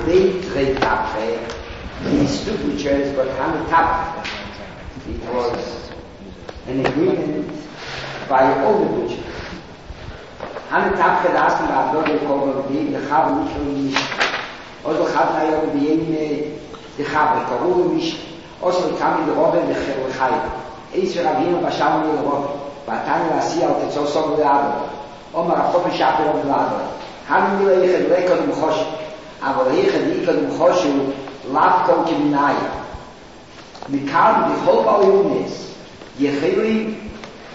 Beitrei Tapre, these two butchers, but Hane Tapre. It was an agreement by all the butchers. Hane Tapre asked him about the Kovel Bim, the Chav Michel, also Chav Nayo Bim, the Chav, Kovel Mish, also coming the Robin, the Chai. Eis Ravino Basham the Robin, Batani Lasia, it's also the other. Omar Achof Shapir of the other. Hane Mila Yechad Rekod Mchosh, אבל היחד איקד ומחושו לאו כל כמנאי. מכאן בכל בעיונס יחלים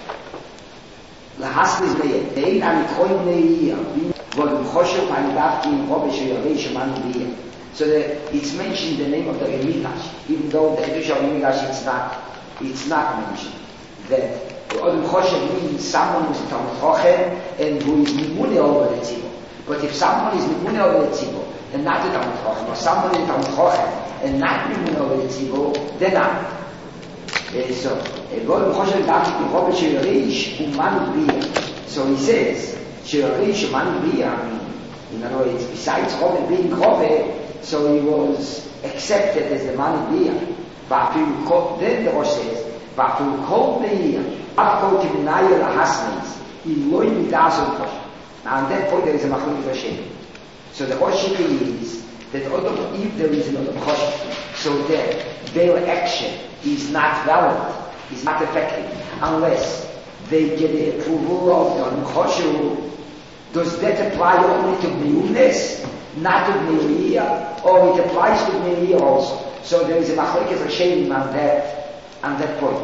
להסליז ליד. אין המתחוי נעיר, ומחושו פענידף כי רובש וירבי שמנו ביה. So that it's mentioned the name of the Midrash, even though the Kedusha of Midrash it's not mentioned. That Odom Choshev means someone who's a Talmud Chochem and who is Mimune over the Tzibur. But if someone is Mimune over the Tzibur, and not the Talmud Chochem, or somebody in Talmud Chochem, and not Mimune over the Tzibur, they're not. So, Odom Choshev Daki Robe Sheyarish Umanu Bia. So he says, Sheyarish Umanu Bia, I mean, in other words, besides Robe being Robe, so he was accepted as the Manu Bia. Then the Rosh says, Va'afil kol be'ir, Va'afil kol kibinayir lahasneis, Iloi midazon kosh. Now, on that point, there is a machlokes Hashem. So the Rosh is that if there is another Chosh, so their action is not valid, is not effective, unless they get the approval of the Choshu. Does that apply only to Bniunes, not to Bniunia, or it applies to Bniunia also? So there is a machlokes Hashem on that point.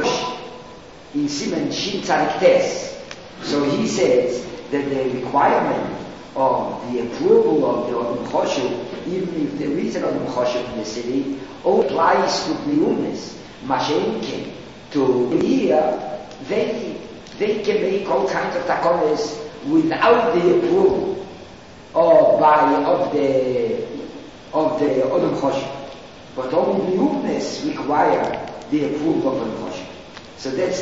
In Siman Shin Tzadik Tes, so he says that the requirement of the approval of the Odom Choshev, even if there is an Odom Choshev in the city, all applies to Bniunes, Mashenke, to here, they can make all kinds of takones without the approval of the Odom Choshev. But only Bniunes require the approval of Odom Choshev. So that's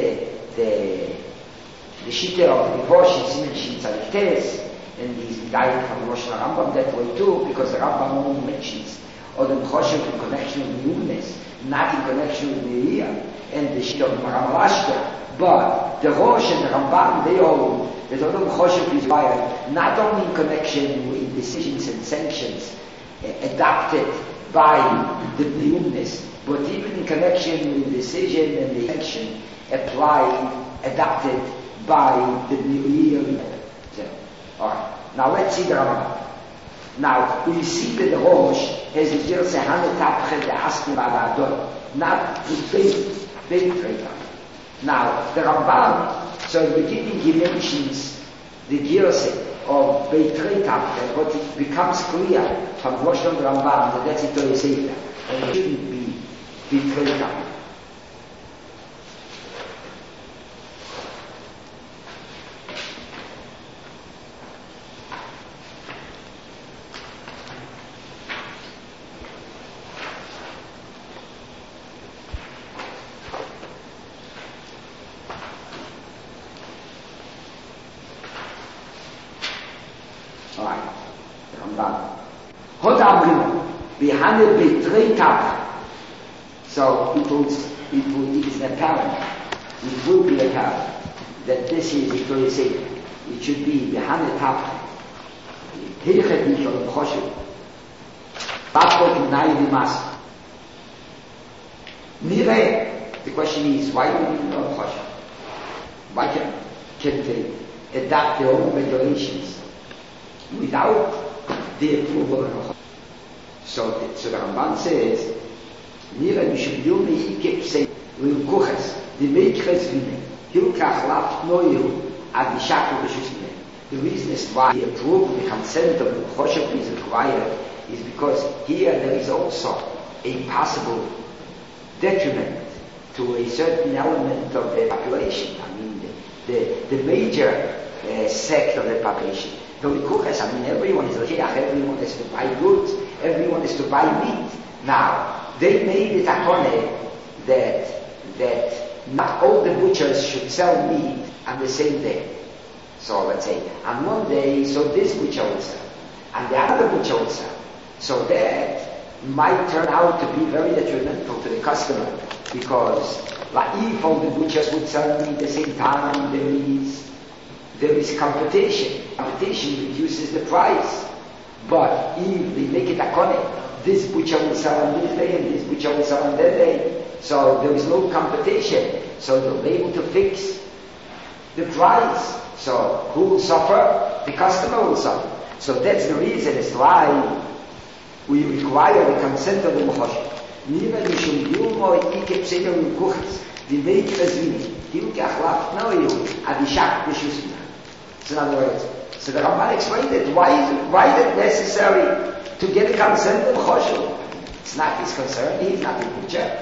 the Shita of the Rosh in Siman Shin Tzadik Tes, and he's guided from Rosh Rambam that way too, because the Rambam only mentions Odom Choshev in connection with Bniunes, not in connection with Meir, and the Shita of Maramalashka. But the Rosh and the Rambam, they hold that Odom Choshev is required not only in connection with decisions and sanctions adopted by the Bniunes, but even in connection with the decision and the sanction adopted by the Bniunim. Alright, now let's see the Rambam. Now, we see that the Rosh has the Gil Sehane Tapche the Asking about Adon, not the Beit. Now, the Rambam, so in the beginning he mentions the Girse of Beit Tapche, but it becomes clear from Rosh and Rambam that that's it to Sefer, and it shouldn't be Beit Tapche. So it is apparent, it will be apparent that this is Victoria Sefer. It should be behind the top. Hilchet Mishol Choshev. Passport Nai Dimas. Nire. The question is, why do we need Choshev? Why can they adapt their own regulations without the approval of Choshev? So the Ramban says, Nira Mishubdil Meikep say, Lil Kuches, the Meikres Vine, Hilkach Laft Noyu, Adishaku Beshusne. The reason is why the approval, the consent of the Choshev is required is because here there is also a possible detriment to a certain element of the population. I mean, the major sect of the population. The Kuches, I mean, everyone is Lechiach, everyone is to buy goods, everyone is to buy meat. Now, they made it akone that not all the butchers should sell meat on the same day. So let's say, on one day, so this butcher will sell, and the other butcher will sell. So that might turn out to be very detrimental to the customer, because like if all the butchers would sell me at the same time, there is competition. Competition reduces the price. But if they make it a connect, this butcher will sell on this day and this butcher will sell on that day, so there is no competition. So they'll be able to fix the price. So who will suffer? The customer will suffer. So that's the reason as to why we require the consent of the Mechoshev. Nira mishum yilmo ike pseder l'kuchas v'mei k'azvini hilkach lafnoyu adishak b'shusina. So in other words, so the Ramban explained it. Why is it necessary to get the consent of Mechoshev? It's not his concern. He's not the butcher.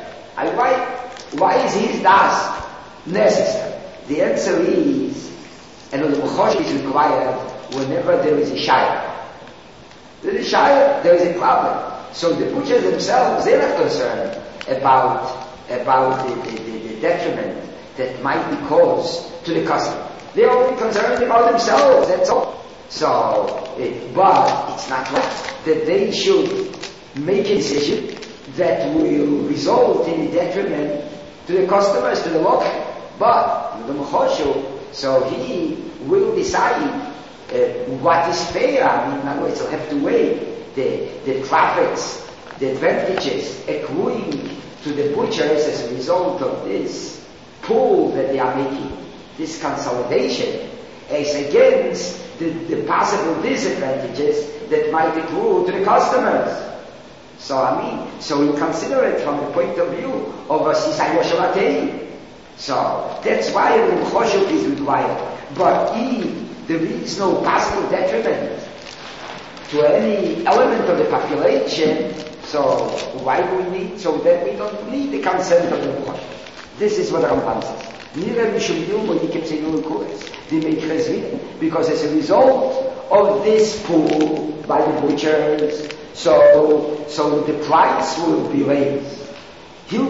Why is his das necessary? The answer is, and the Mechoshev is required whenever there is a shayla. There is a shayla, there is a problem. So the butchers themselves, they're not concerned about the detriment that might be caused to the customer. They're only concerned about themselves, that's all. So, but it's not right that they should make a decision that will result in a detriment to the customers, to the local. But the Mechoshev, so he will decide what is fair. I mean, in other words, he'll have to weigh the profits, the advantages accruing to the butchers as a result of this pool that they are making, this consolidation, as against the possible disadvantages that might accrue to the customers. So we consider it from the point of view of a Sisay Yoshavatei. So that's why the Mechoshev is required. But if there is no possible detriment to any element of the population, so why do we need, so that we don't need the consent of the Mechoshev. This is what the Ramban says. Because as a result of this pool by the butchers, so the price will be raised. Even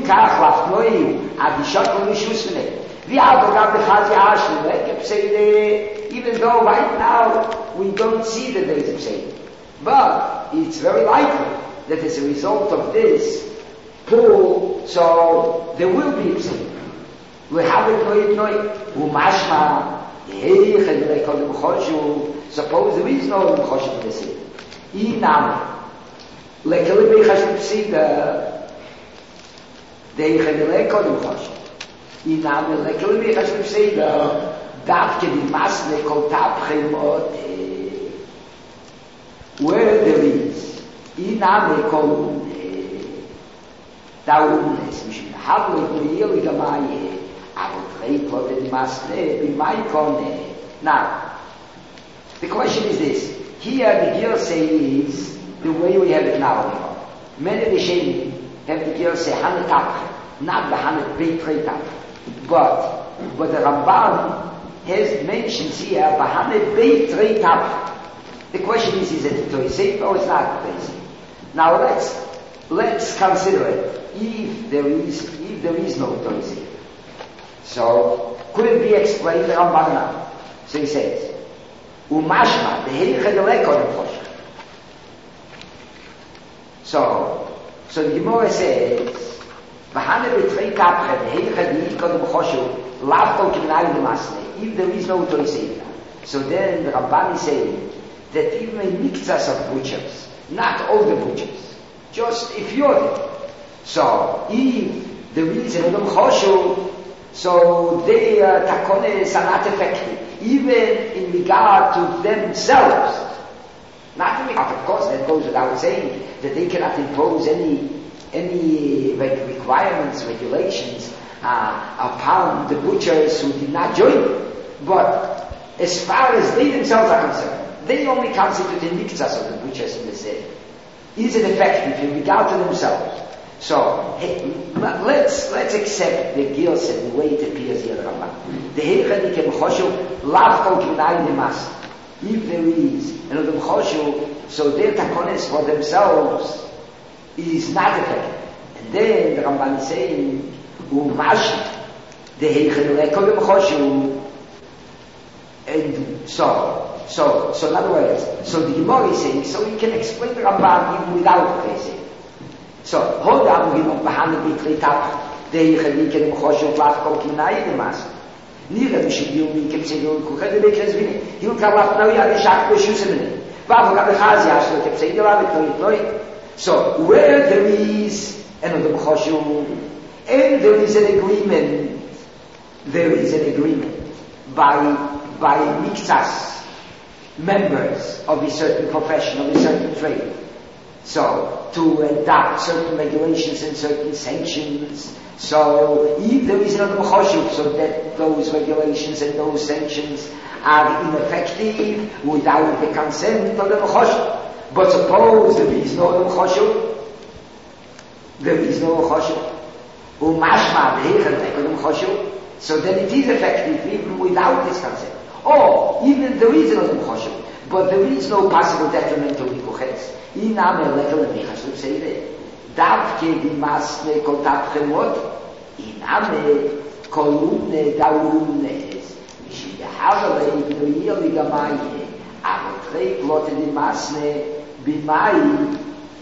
though right now we don't see that there is a pseida, but it's very likely that as a result of this pool, so there will be a pseida. We have it umashma suppose there is no Mechoshev in the city. Inam lekele bechashuv pseida deichel lekol Mechoshev. Inam lekele bechashuv pseida davke di masne kol tapchem ot where there is inam lekol daumnes mishim havle goyel gamaye. Now, the question is this. Here the Girsei is the way we have it now. Many of the Shemim have the Girsei Hanet Tapch, not the Hanet Beit Tapch. But the Ramban has mentioned here Hanet Beit Tapch. The question is it a Toisei or it's not a Toisei? Now let's consider it. If there is no Toisei. So, could it be explained the Ramban now? So he says, Umashma, the Heichel Mechoshev. So the Gemara says, V'hane b'trei tapche, the Heichel Mechoshev, lavkol k'gnai l'masne, if there is no Toisei. So then the Ramban is saying that even in mikzas of butchers, not all the butchers, just if you're there. So if there is another Mechoshev, so their takones are not effective, even in regard to themselves. Not in regard, of course, that goes without saying that they cannot impose any requirements, regulations upon the butchers who did not join. But as far as they themselves are concerned, they only constitute the mikzas of the butchers in the city. Is it effective in regard to themselves? So, let's accept the Girsei, the way it appears here, Ramban. The Heichel Mechoshev, lavkol k'gnai l'mas. If there is another Mechoshev, so their takones for themselves is not effective. And then the Ramban is saying, the Heichel Mechoshev, and so So in other words, so the Gemara is saying, so we can explain the Ramban even without Chesed. So, hold on, we don't behandle between tap, the Chedikim Choshev Lachko Kinai Mas. Neither we should do we can say you could have the Bekes Vini. You can laugh now, you have the Shak Beshusimini. Vavu Chazi Ashlo kept saying, you have it. So, where there is another Choshev, and there is an agreement, by Miktas members of a certain profession, of a certain trade. So, to adopt certain regulations and certain sanctions. So, if there is another Choshev, so that those regulations and those sanctions are ineffective without the consent of the Choshev. But suppose there is no Choshev, so then it is effective even without this consent. Or even there is another Choshev, but there is no possible detrimental Nikuches. In Amel Lekel Nechashu say that Davke di Masne Kotat Chemot in Amel Kolumne Daulunes Mishi Yahavale Ibnuia Ligamaye Avotrei Klote di Masne Bimai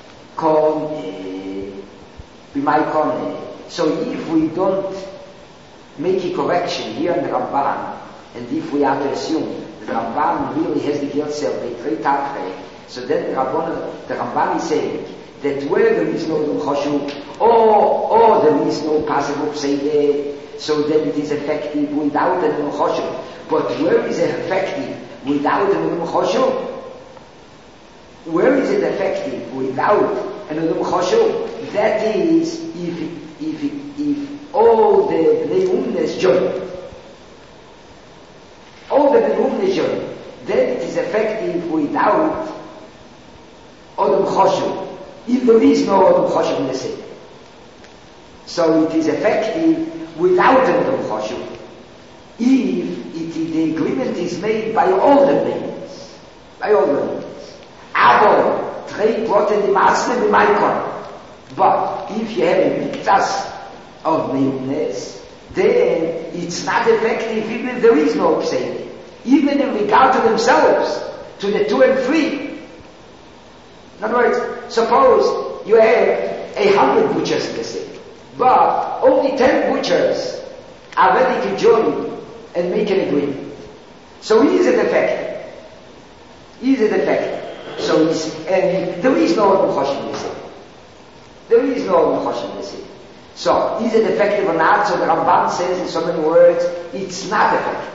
Kon. So if we don't make a correction here in the Ramban, and if we have to assume that the Ramban really has the Gilsel, they trade Tafre, so then the Ramban is saying that where there is no Choshev, or there is no possible Pseide, so then it is effective without a Choshev. But where is it effective without a Choshev? Where is it effective without another Choshev? That is if all the Bnei join. All the Bnei join, then it is effective without Odom Choshev. If there is no Odom Choshev in the city. So it is effective without Odom Choshev. If the agreement is made by all the names. Aber, trade what in the Masne be my con. But if you have a Miktas of Neumnes, then it's not effective even if there is no Pseide. Even in regard to themselves, to the 2 and 3. In other words, suppose you have 100 butchers in the city, but only 10 butchers are ready to join and make an agreement. So is it effective? So and there is no Odom Choshev in the city. So is it effective or not? So the Ramban says in so many words, it's not effective.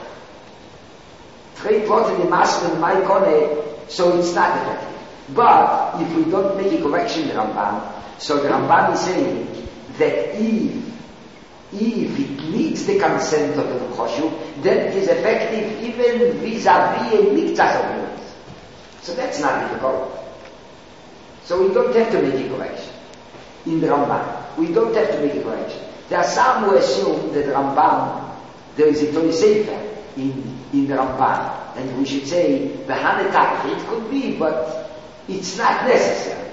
So it's not effective. But if we don't make a correction in the Ramban, so the Ramban is saying that if it needs the consent of the Choshev, then it is effective even vis-a-vis a Miktas of words. So that's not difficult. So we don't have to make a correction in the Ramban. We don't have to make a correction. There are some who assume that the Ramban, there is a Torah Sefer in the Ramban, and we should say Behane Tach. It could be, but it's not necessary.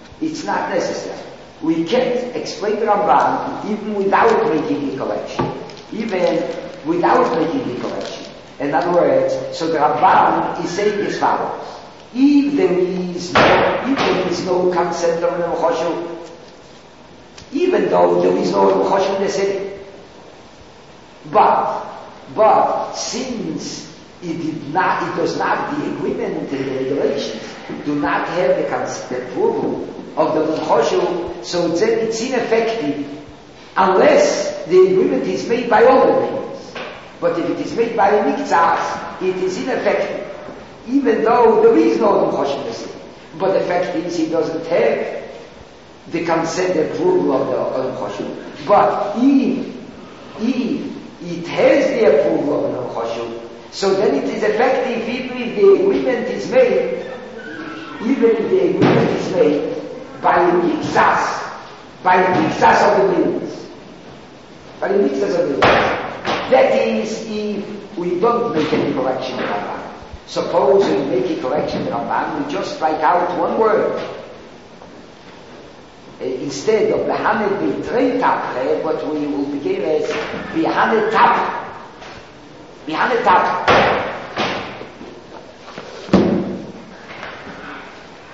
We can't explain the Ramban even without making the correction. In other words, so the Ramban is saying as follows: if there is no consent of the Choshev, even though there is no Choshev in the city, but since it does not, the agreement and the regulations do not have the approval of the Choshev, so then it's ineffective unless the agreement is made by all the names. But if it is made by a Miktas, it is ineffective, even though there is no Choshev in the city. But the fact is, he doesn't have the consent approval of the Choshev. But if it has the approval of the Choshev, so then it is effective even if the agreement is made, by the Miktas of the names. That is, if we don't make any correction in Ramban. Suppose we make a correction in Ramban, we just strike out one word. Instead of Behane B'trei Tapre, what we will begin as Behane Tap.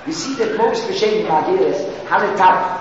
You see that most Rishonim Magiris had a tap.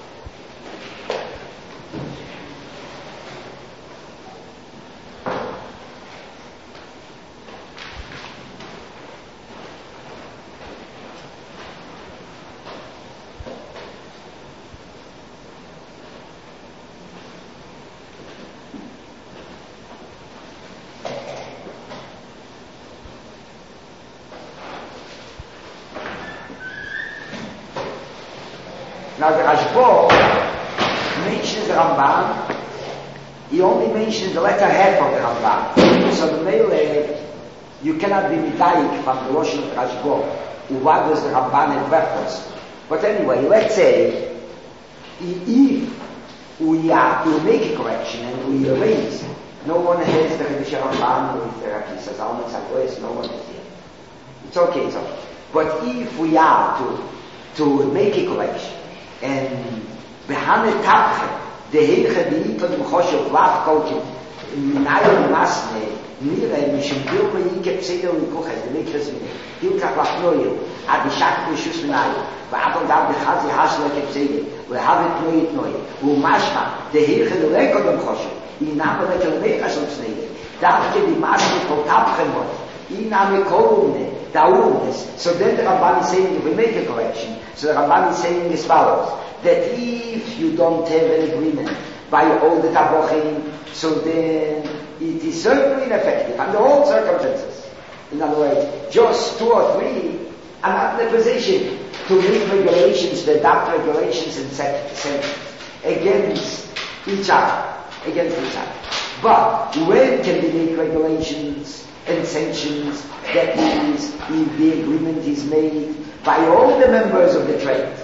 Now the Rashba mentions the Ramban, he only mentions the letter half of the Ramban. So the Mele, you cannot be medayik from the Rosh of the Rashba, what does the Ramban in reference. But anyway, let's say, if we make a correction and we erase, no one has the Chedush Ramban with the Rakis, no one is here. It's okay. But if we are to make a correction, and behandet tapche de heiche de ito dem choshev lach kolkim nayo masne nire mishim dilma yike pseidel nikuches de mikres mine dilkach lach noyo ad ishak b'shus minayo v'adol dam de chazi hashle ke pseidel v'havet noyit noyo u'mashma de heiche de leko dem choshev iname lekel mechas und pseidel davke di masne kol tapche mot iname kolumne so then the Ramban is saying, if we make a correction, so the Ramban is saying as follows, that if you don't have an agreement by all the Tabochim, so then it is certainly ineffective under all circumstances. In other words, just 2 or 3 are not in a position to make regulations, the adopt regulations and set against each other. But when can we make regulations and sanctions? That means if the agreement is made by all the members of the trade.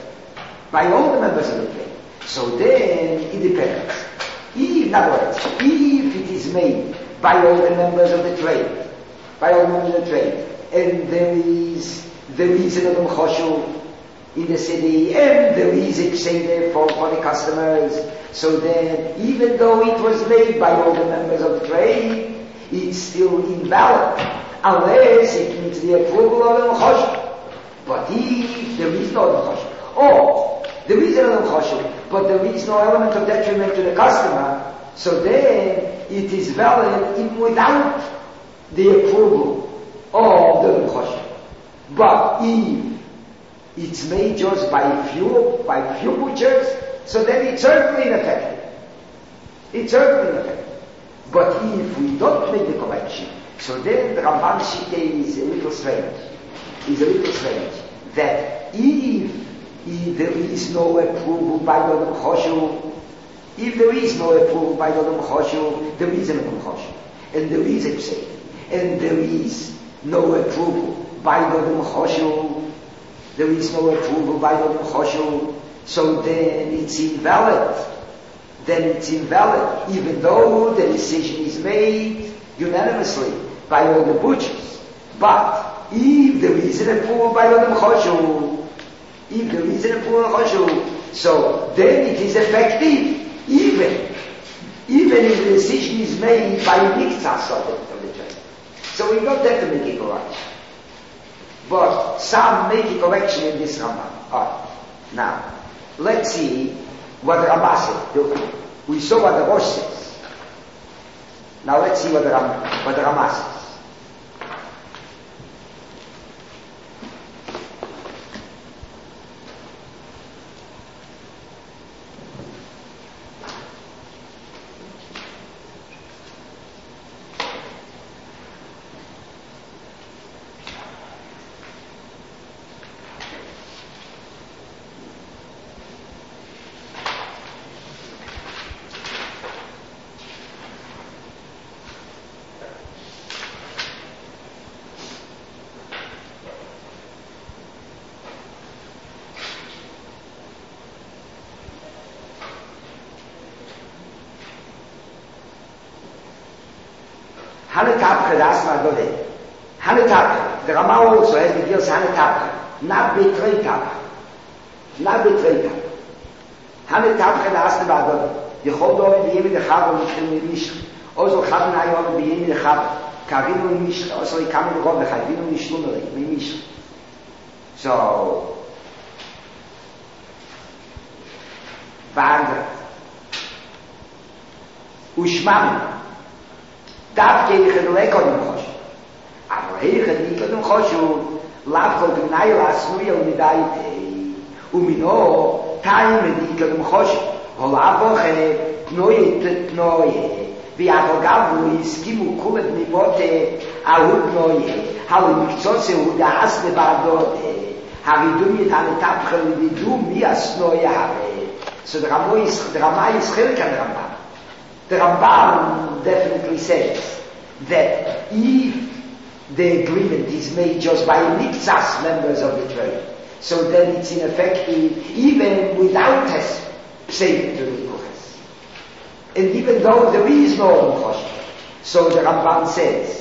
So then it depends. In other words, if it is made by all the members of the trade, and there is an Adam Choshu in the city, and there is a Kseder for the customers, so then even though it was made by all the members of the trade, it's still invalid. Unless it needs the approval of the Choshev. But if there is no Choshev, or there is an Choshev, but there is no element of detriment to the customer, so then it is valid even without the approval of the Choshev. But if it's made just by few butchers, so then it's certainly ineffective. But if we don't make the correction, so then the Ramban Shita is a little strange. That if there is no approval by the Adam Choshu, there is no approval by the Adam Choshu, there is an Adam Choshu, and there is a Psei, and there is no approval by the Adam Choshu, so then it's invalid. Even though the decision is made unanimously by all the butchers. But if there is an approval by Adam Choshu, so then it is effective, even if the decision is made by a Miktzah of the trade. So we don't have to make a correction. But some make a correction in this Ramban. Now, let's see what the Rambam said. We saw what the Rosh says. Now let's see what the Rambam says. The Rama also has the Gils Hanetapcha, not Betrei Tapcha. Hanetapcha das the Badon. The Chodor in the Yemi the Chab and the Mish. Also Chab and Ayon and the Yemi the Chab. Karinu Mish. Also he come in the Rob the Chayvinu Mishlunari. Mish. So Wagner. Ushmam. Darf gehe ich in Lekon im Choshu. Aber ich in Lekon im Choshu, Lavkol Gnai Lasnuya Unidaite. Umino, Taim in Lekon im Choshu. Holavoche, Tnoye Tnoye. ויאבוגבו הסכימו כולם נימותי אהוד נויה הלו מקצוצה הוא דאס לבעדות הרידום יתן תפחל לבידום מי הסנויה הרי so the Ramah is Chilk and Rambam. The Rambam definitely says that if the agreement is made just by Miktsas members of the trade, so then it's ineffective even without saving to the Kuches. And even though there is no Choshen, so the Rambam says,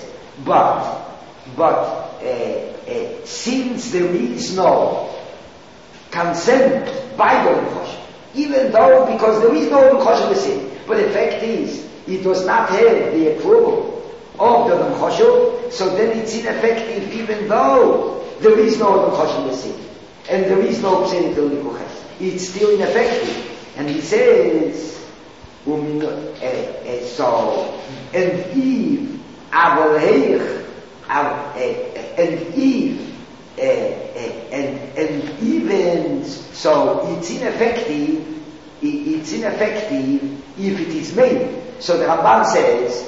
but since there is no consent by the Choshen, even though, because there is no Choshen sin, but the fact is, it does not have the approval of the Choshen, so then it's ineffective even though there is no Choshen sin, and there is no Psenik Likuches. It's still ineffective. And he says, so, and Eve, and even so, it's ineffective if it is made. So the Ramban says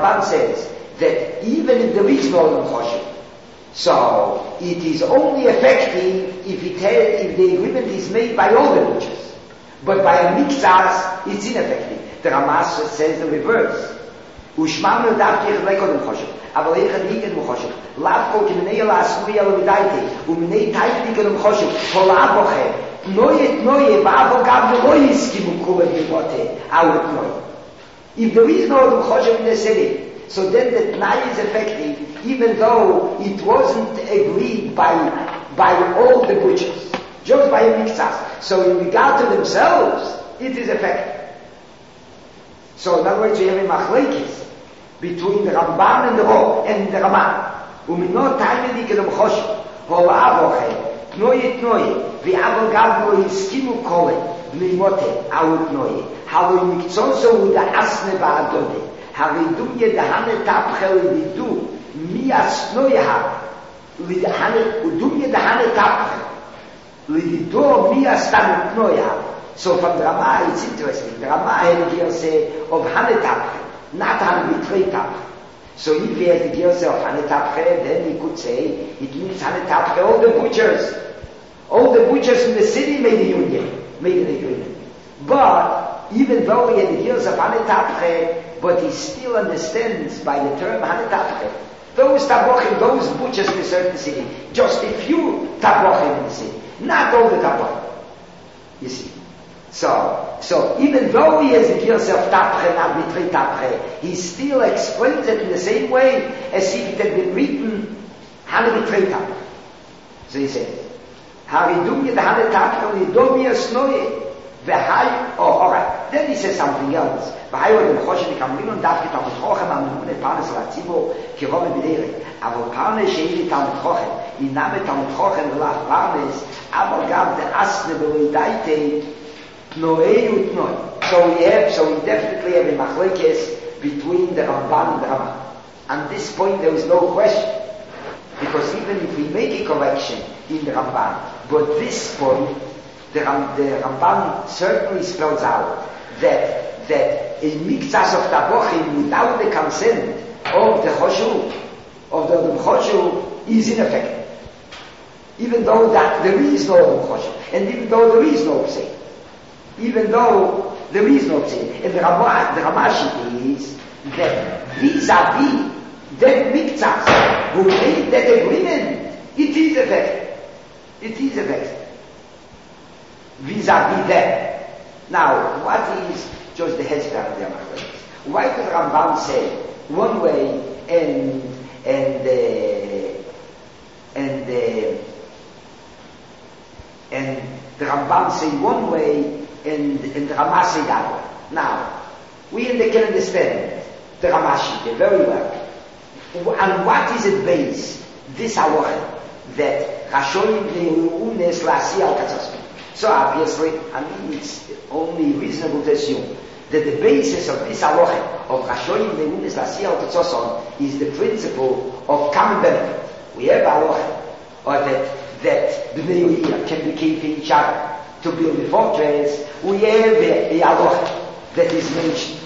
that even if there is no Choshen, so it is only effective if the agreement is made by all the butchers. But by a Miktsas, it's ineffective. The Ramas says the reverse. Ushmamnu davkech lekodem choshev, aber leichen liegen choshev. Lavko kimenei lasnui alovidaite, umenei taiflikedem choshev, holaboche, noye, va'avo gav lo yiskimu kulet mimote, awet noye. If there is no choshev in the city, so then the Tnai is effective, even though it wasn't agreed by all the butchers, just by a Miktsas. So in regard to themselves, it is effective. So in other words, we have a machlekes between the Ramban and the Rov and the Ramah. Umino taimedi kedom choshev, holavoche, tnoye, v'avo gav lo yiskimu kole, v'nimote, awu tnoye, halo yimiktsonso uda asne ba'adode, haridum yedahane tapchel lidu, mi asnoye ha, udum yedahane tapchel, lidu mi astanu tnoye ha. So from the Ramah, it's interesting. The Ramah here say of Hanetapche, not Hanetapche. So if he has the Giyose of Hanetapche, then he could say it means Hanetapche. All the butchers in the city made a union, made an agreement. But even though he had the Giyose of Hanetapche, but he still understands by the term Hanetapche, those tabochim, those butchers in a certain city, just a few tabochim in the city, not all the tabochim. You see. So even though he has the Giyose of Tapche, not Mitrei Tapche, he still explains it in the same way as if it had been written Hane Mitrei Tapche. So he says, Haridum Yed Hane Tapche Lidom Yasnoye V'hai. Oh, alright. Then he says something else. V'hai Odem Choshen Kamrin und Davke Talmud Chochem Amnune Parnes Latzibor Kirove B'derek. Avol Parnes Sheili Talmud Chochem Iname Talmud Chochem V'lach Parnes Avol Gav De Asne B'loidaite So we definitely have a machlekes between the Ramban and the Ramah. On this point there is no question, because even if we make a correction in the Ramban, but this point, the Ramban certainly spells out that a Miktsas of Tabochim without the consent of the Choshu, is ineffective. Even though that there is no Choshu, and even though there is no Pseik. Even though there is no sin. And the Ramashi is that vis-a-vis that Miktsas who made that agreement, it is effective. It is effective. Vis-a-vis that. Now, what is just the hezbollah of the Amachleis? Why does Rambam say one way and the Rambam say one way and the Ramashi that way? Now, we can understand the Ramashi very well. And what is it based? This halacha that Rashonim Leunes Lasi Al Katzos. So obviously, it's only reasonable to assume that the basis of this halacha of Rashoyim Leunis Lasiyah Tzoson is the principle of common benefit. We have halacha, or that the Bnei can be keeping each other to build a fortress. We have a halacha that is mentioned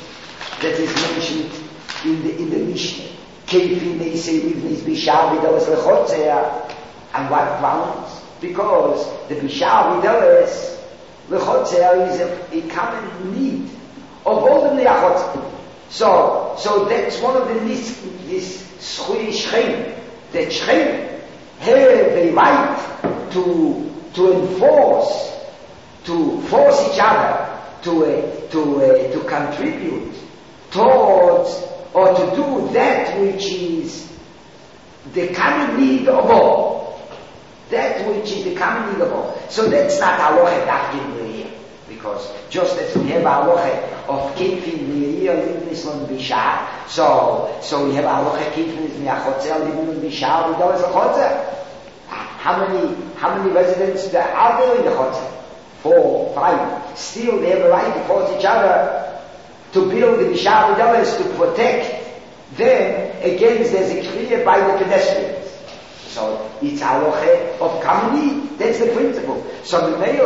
in the Mishnah. Keeping they say Livnis Bishar Videlis Lechotzea, and what grounds? Because the Bishar Videlis Lechotzea is a common need of all the Neachot. So that's one of the lists, this Schui Shchem, that Shchem have a right to force each other to contribute towards, or to do that which is the common need of all. That which is the common need of all. So that's not halacha dafkin here, because just as we have halacha of keeping the year livnis on bishar, so we have halacha keeping the achotzer livnis on bishar with those achotzer. How many residents are there in the chotzer? 4, 5. Still they have a right to force each other to build the bishar with to protect them against the zekriya by the pedestrians. So it's halacha of common need. That's the principle. So the male,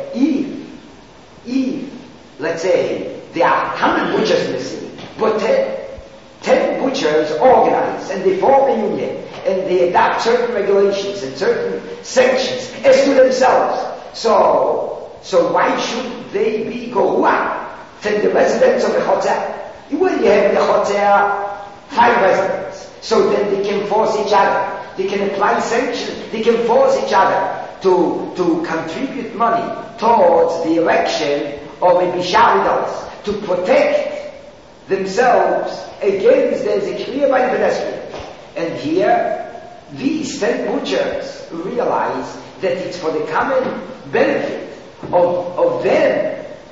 if let's say there are 100 butchers in the city, but 10 butchers organize and they form a union and they adopt certain regulations and certain sanctions as to themselves. So why should they be goruah than the residents of the Chotzer? When you have in the Chotzer 5 residents, so then they can force each other. They can apply sanctions. They can force each other to contribute money towards the erection of a bisharidos to protect themselves against the zekriya by the pedestrians. And here, these 10 butchers realize that it's for the common benefit of them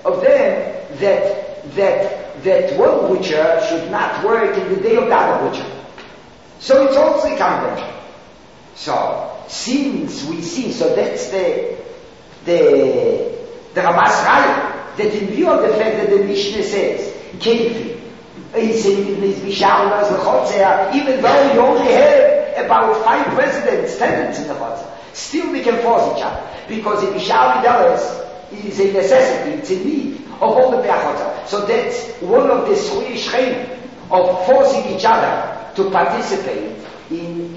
that one butcher should not work in the day of the other butcher. So it's also a common benefit. So since we see, so that's the Ramas Raya, that in view of the fact that the Mishnah says, Kefi, even though you only have about 5 residents, tenants in the Chotzer, still we can force each other. Because if Bishar Videlis is a necessity, it's a need of all the Be'achotzer. So that's one of the Schui Shchem of forcing each other to participate in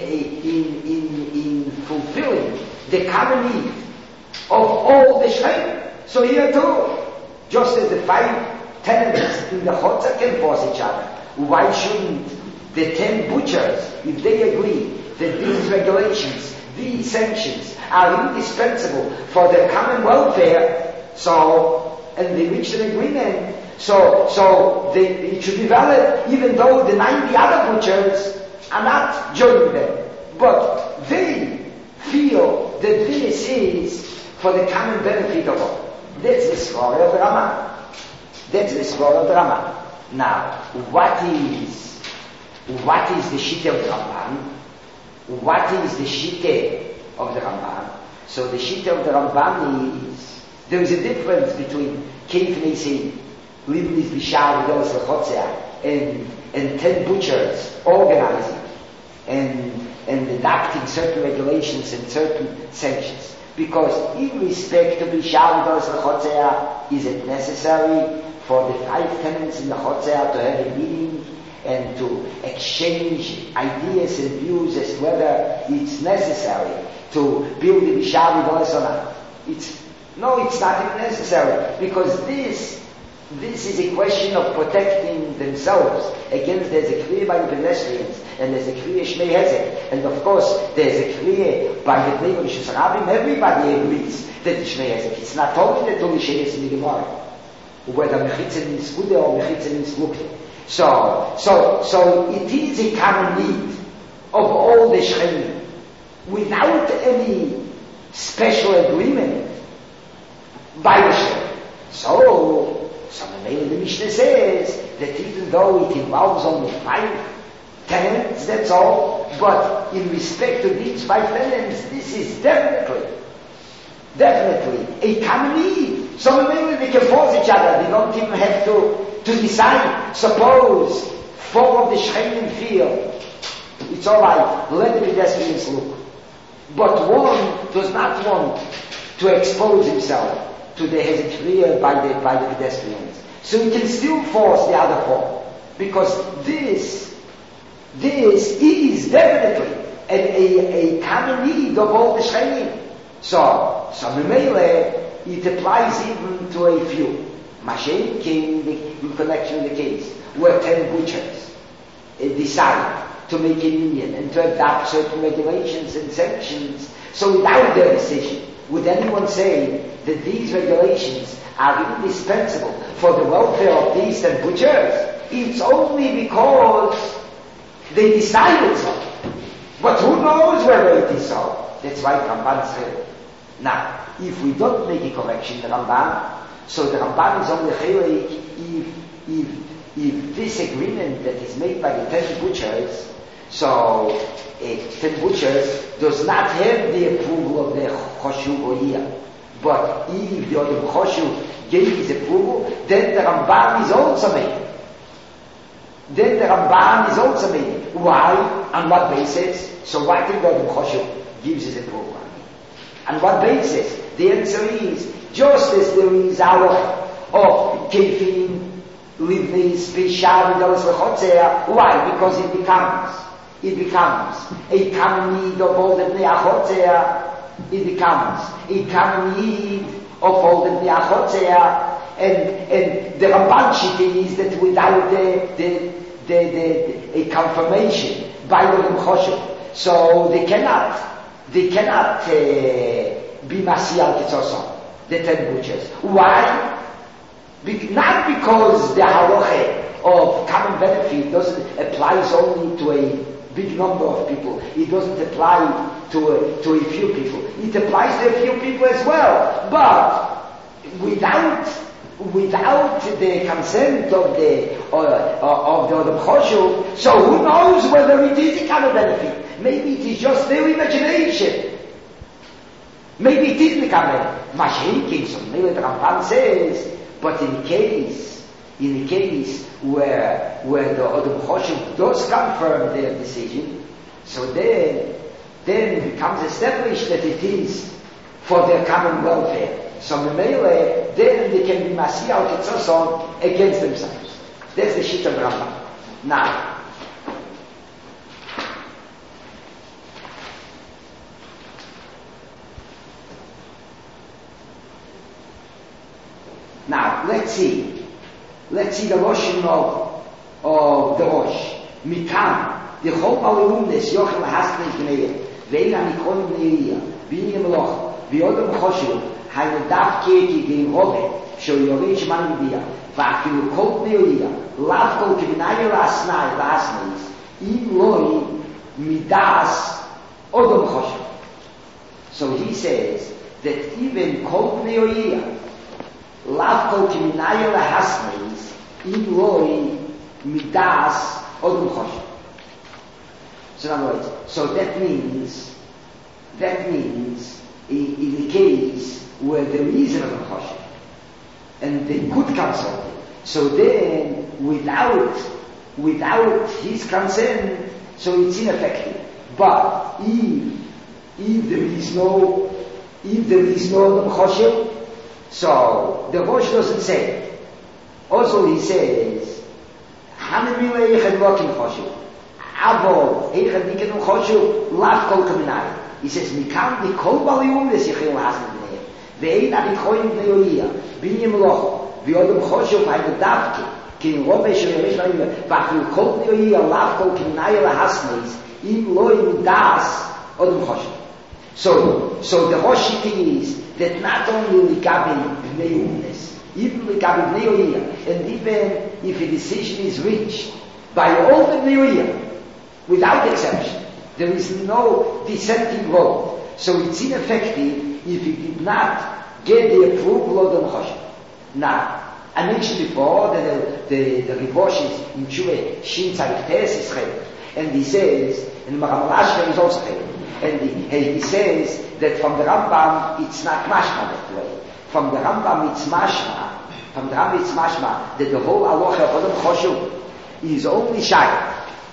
fulfilling the common need of all the Shchem. So here too, just as the 5 tenants in the Chotzer can force each other, why shouldn't the 10 butchers, if they agree that these regulations, these sanctions are indispensable for their common welfare, and they reach an agreement, it should be valid, even though the 90 other butchers are not joining them. But they feel that this is for the common benefit of all. That's the story of the Rama. Now, what is the Shittah of the Ramban? What is the Shittah of the Ramban? So the Shittah of the Ramban is, there is a difference between Keif Nisi, Livnis Bishar, Videlis Lechotzea, and 10 butchers organizing and adopting certain regulations and certain sanctions. Because in respect to Bishar, Videlis Lechotzea, is it necessary for the 5 tenants in the Chotzer to have a meeting and to exchange ideas and views as to whether it's necessary to build the Bishar Videlis or not? No, it's not even necessary, because this is a question of protecting themselves against the zekriya by the pedestrians and the zekriya Shmei Hezek. And of course, the zekriya by the Bnei Rishus Rabim, everybody agrees that the Shmei Hezek. It's not only the Tuli Shenes in the Gemara, whether Mechitzen is good or Mechitzen is mukte. So it is a common need of all the Shechemim, without any special agreement by the Shem. So the Mishnah says that even though it involves only 5 tenants, that's all, but in respect to these 5 tenants, this is definitely Definitely. A common need. So maybe they can force each other. They don't even have to decide. Suppose 4 of the Shchenim feel it's alright, let the pedestrians look. But one does not want to expose himself to the hesitation by the pedestrians. So he can still force the other 4. Because this is definitely a common need of all the Shchenim. So Memele, it applies even to a few. Mashen came in connection with the case where 10 butchers decide to make a union and to adopt certain regulations and sanctions. So without their decision, would anyone say that these regulations are indispensable for the welfare of these 10 butchers? It's only because they decided so. But who knows whether it is so? That's why Ramban said. Now, if we don't make a correction, the Ramban, so the Ramban is only chilek if this agreement that is made by the 10 butchers, so 10 butchers does not have the approval of the Choshuv or here. But if the other Choshuv gave his approval, then the Ramban is also made. Why? On what basis? So why did the other Choshuv gives his approval? On what basis? The answer is, just as there is our of Kefin, Livnis, Peshah, and those Lechotzea. Why? Because it becomes a common need of all the Bnei Achotzea. It becomes a common need of all the Bnei Achotzea. And the Ramban Shita is that without a confirmation by the Choshev, so they cannot be Masiyal Ketzoson, the 10 butchers. Why? Not because the halacha of common benefit applies only to a big number of people. It doesn't apply to a few people. It applies to a few people as well. But without the consent of the Choshev, so who knows whether it is a common benefit? Maybe it is just their imagination. Maybe it is the common. Mashiach, so maybe the Ramban says, but in the case where the Odom Choshev does confirm their decision, so then it becomes established that it is for their common welfare. So Memele, then they can be Masiyah Ketzoson against themselves. That's the shit of Rambam. Now, let's see the Roshim of the Rosh. Mikam, the whole Balumnes, Yochel Hasnes Gneir, Veina Nikon Neia, Binim Loch, Viodom Choshev, Haine Davke gegen Robe, Shoyorish Manibia, Vakilu Kol Neia, Lavkol Kibinayo Lasnes, Im Loi, Midas, Odom Choshev. So he says that even Kol Neia, Lavkol Kiminaya Lahasnes, in Loi, Midas, Odom Choshev. So in other words, so that means in the case where there is an Odom Choshev, and they could consult it, so then without his consent, so it's ineffective. But if there is no Odom Choshev, so the Rosh doesn't say. Also he says, Hanamile Echad Lokim Choshev, Avo Echad Niken Choshev, Lav Kol Kaminai. He says, Mikam Nikol Balium Lesichil Hasna Bnei, Ve'ein Abikoyim Bnei Oliyah, Binyam Loch, V'yodom Choshev Hainu Davke, Kin Robe Shemerish Marim, V'achil Kol Bnei Oliyah, Lav Kol Kaminai Lahasnes, Im Loim Das, Odom Choshev. So the Rosh is that not only Ligabin Bnei Umnes, even Ligabin Bnei Oliyah, and even if a decision is reached by all the Bnei Oliyah, without exception, there is no dissenting vote. So it's ineffective if he did not get the approval of the Choshev. Now, I mentioned before that the Ribosh is in Tshuva Shin Tzarich Tes Israel, and he says And the Maharal Ashker is also chaylik. And he says that from the Rambam it's not mashma that way. From the Rambam it's mashma. From the Rambam it's mashma that the whole halacha of Adam Choshu is only shayach.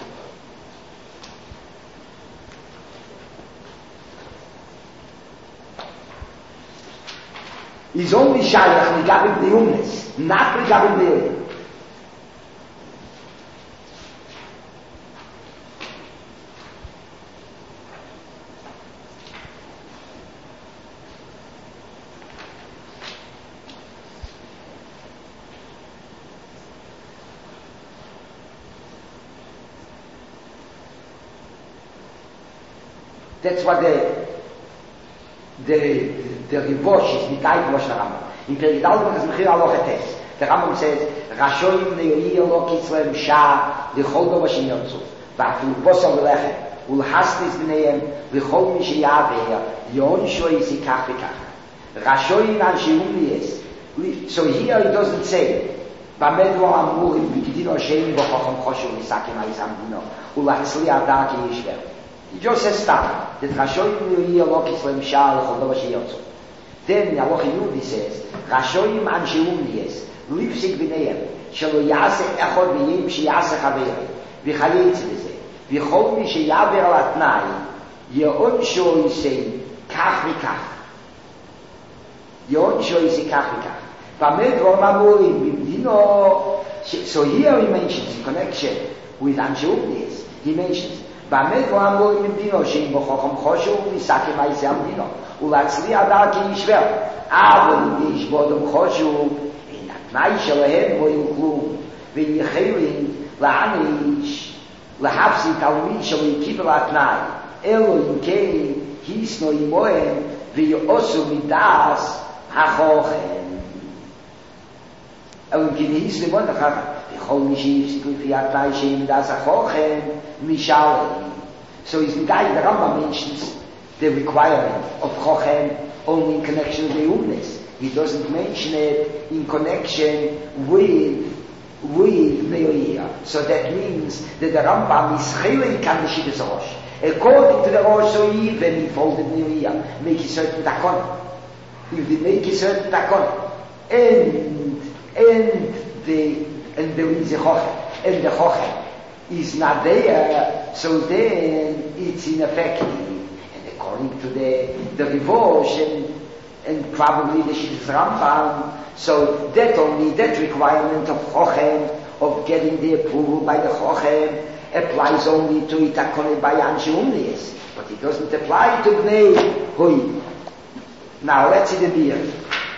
Is only shayach ligabim deumnes, not ligabim deumnes. That's what the Rivosh is Mikayt Rosh Rambam. In Perigdal has Mechir Aloch Etes. The Rambam says, Rashoyim ne'yoyi lo kitzlem shah l'chol do v'shin yotzu. V'afilu bosar v'lechem ul'hasnis b'neihem v'chol mi sheyaver yon shoy sikach v'kach. Rashoyim an she'um liyes. So here it doesn't say, B'med lo amurim v'gidin Hashem v'chochom choshu v'sakim ha'izam dino ul'atzli adah ki yishver. He just says stop. That Rashoyim ne'yoyi lo kitzlem shah l'chol do v'shin yotzu. Then Aloch Yehudi says, Rashoyim an she'um liyes. Lipsik b'neihem, shelo yaseh echod b'yim sheyaseh chaver, v'chayetz b'zeh, v'chol mi sheyaver al atnai, ye'onsho yisei kach v'kach. Ye'onsho yisei kach v'kach. V'amed v'omamurim b'mdino, so here he mentions in connection with an she'um liyes, he mentions, v'amed v'omamurim b'mdino, she'im b'chochom choshu, v'sakim ha'iseh amdino, ul'atzli adar ki yishver, avon yish bodom choshu, Nai shalahem ho yuklu v'yichayrin la'anish l'hapsi talmid shalo yikibel atnai elo yikei hisno imohem v'yosu midas hachochem elo yikei hisno imohem v'chol mishif sikui atnai sheim midas hachochem mishalei. So he's the guy, the Rambam mentions the requirement of chochem only in connection with the umnes. He doesn't mention it in connection with Neoiyah. So that means that the Rambam is chaylik kan the Shittas Rosh. According to the Rosh, so even he folded Neoiyah, make a certain takon. If they make a certain takon, and there is a chochem, and the chochem is not there, so then it's ineffective. And according to the Rivosh and probably the Shittas Rambam, so that only that requirement of chochem, of getting the approval by the chochem, applies only to itakone by Anshe Umniyas, but it doesn't apply to Bnei Hui. Now let's see the beer.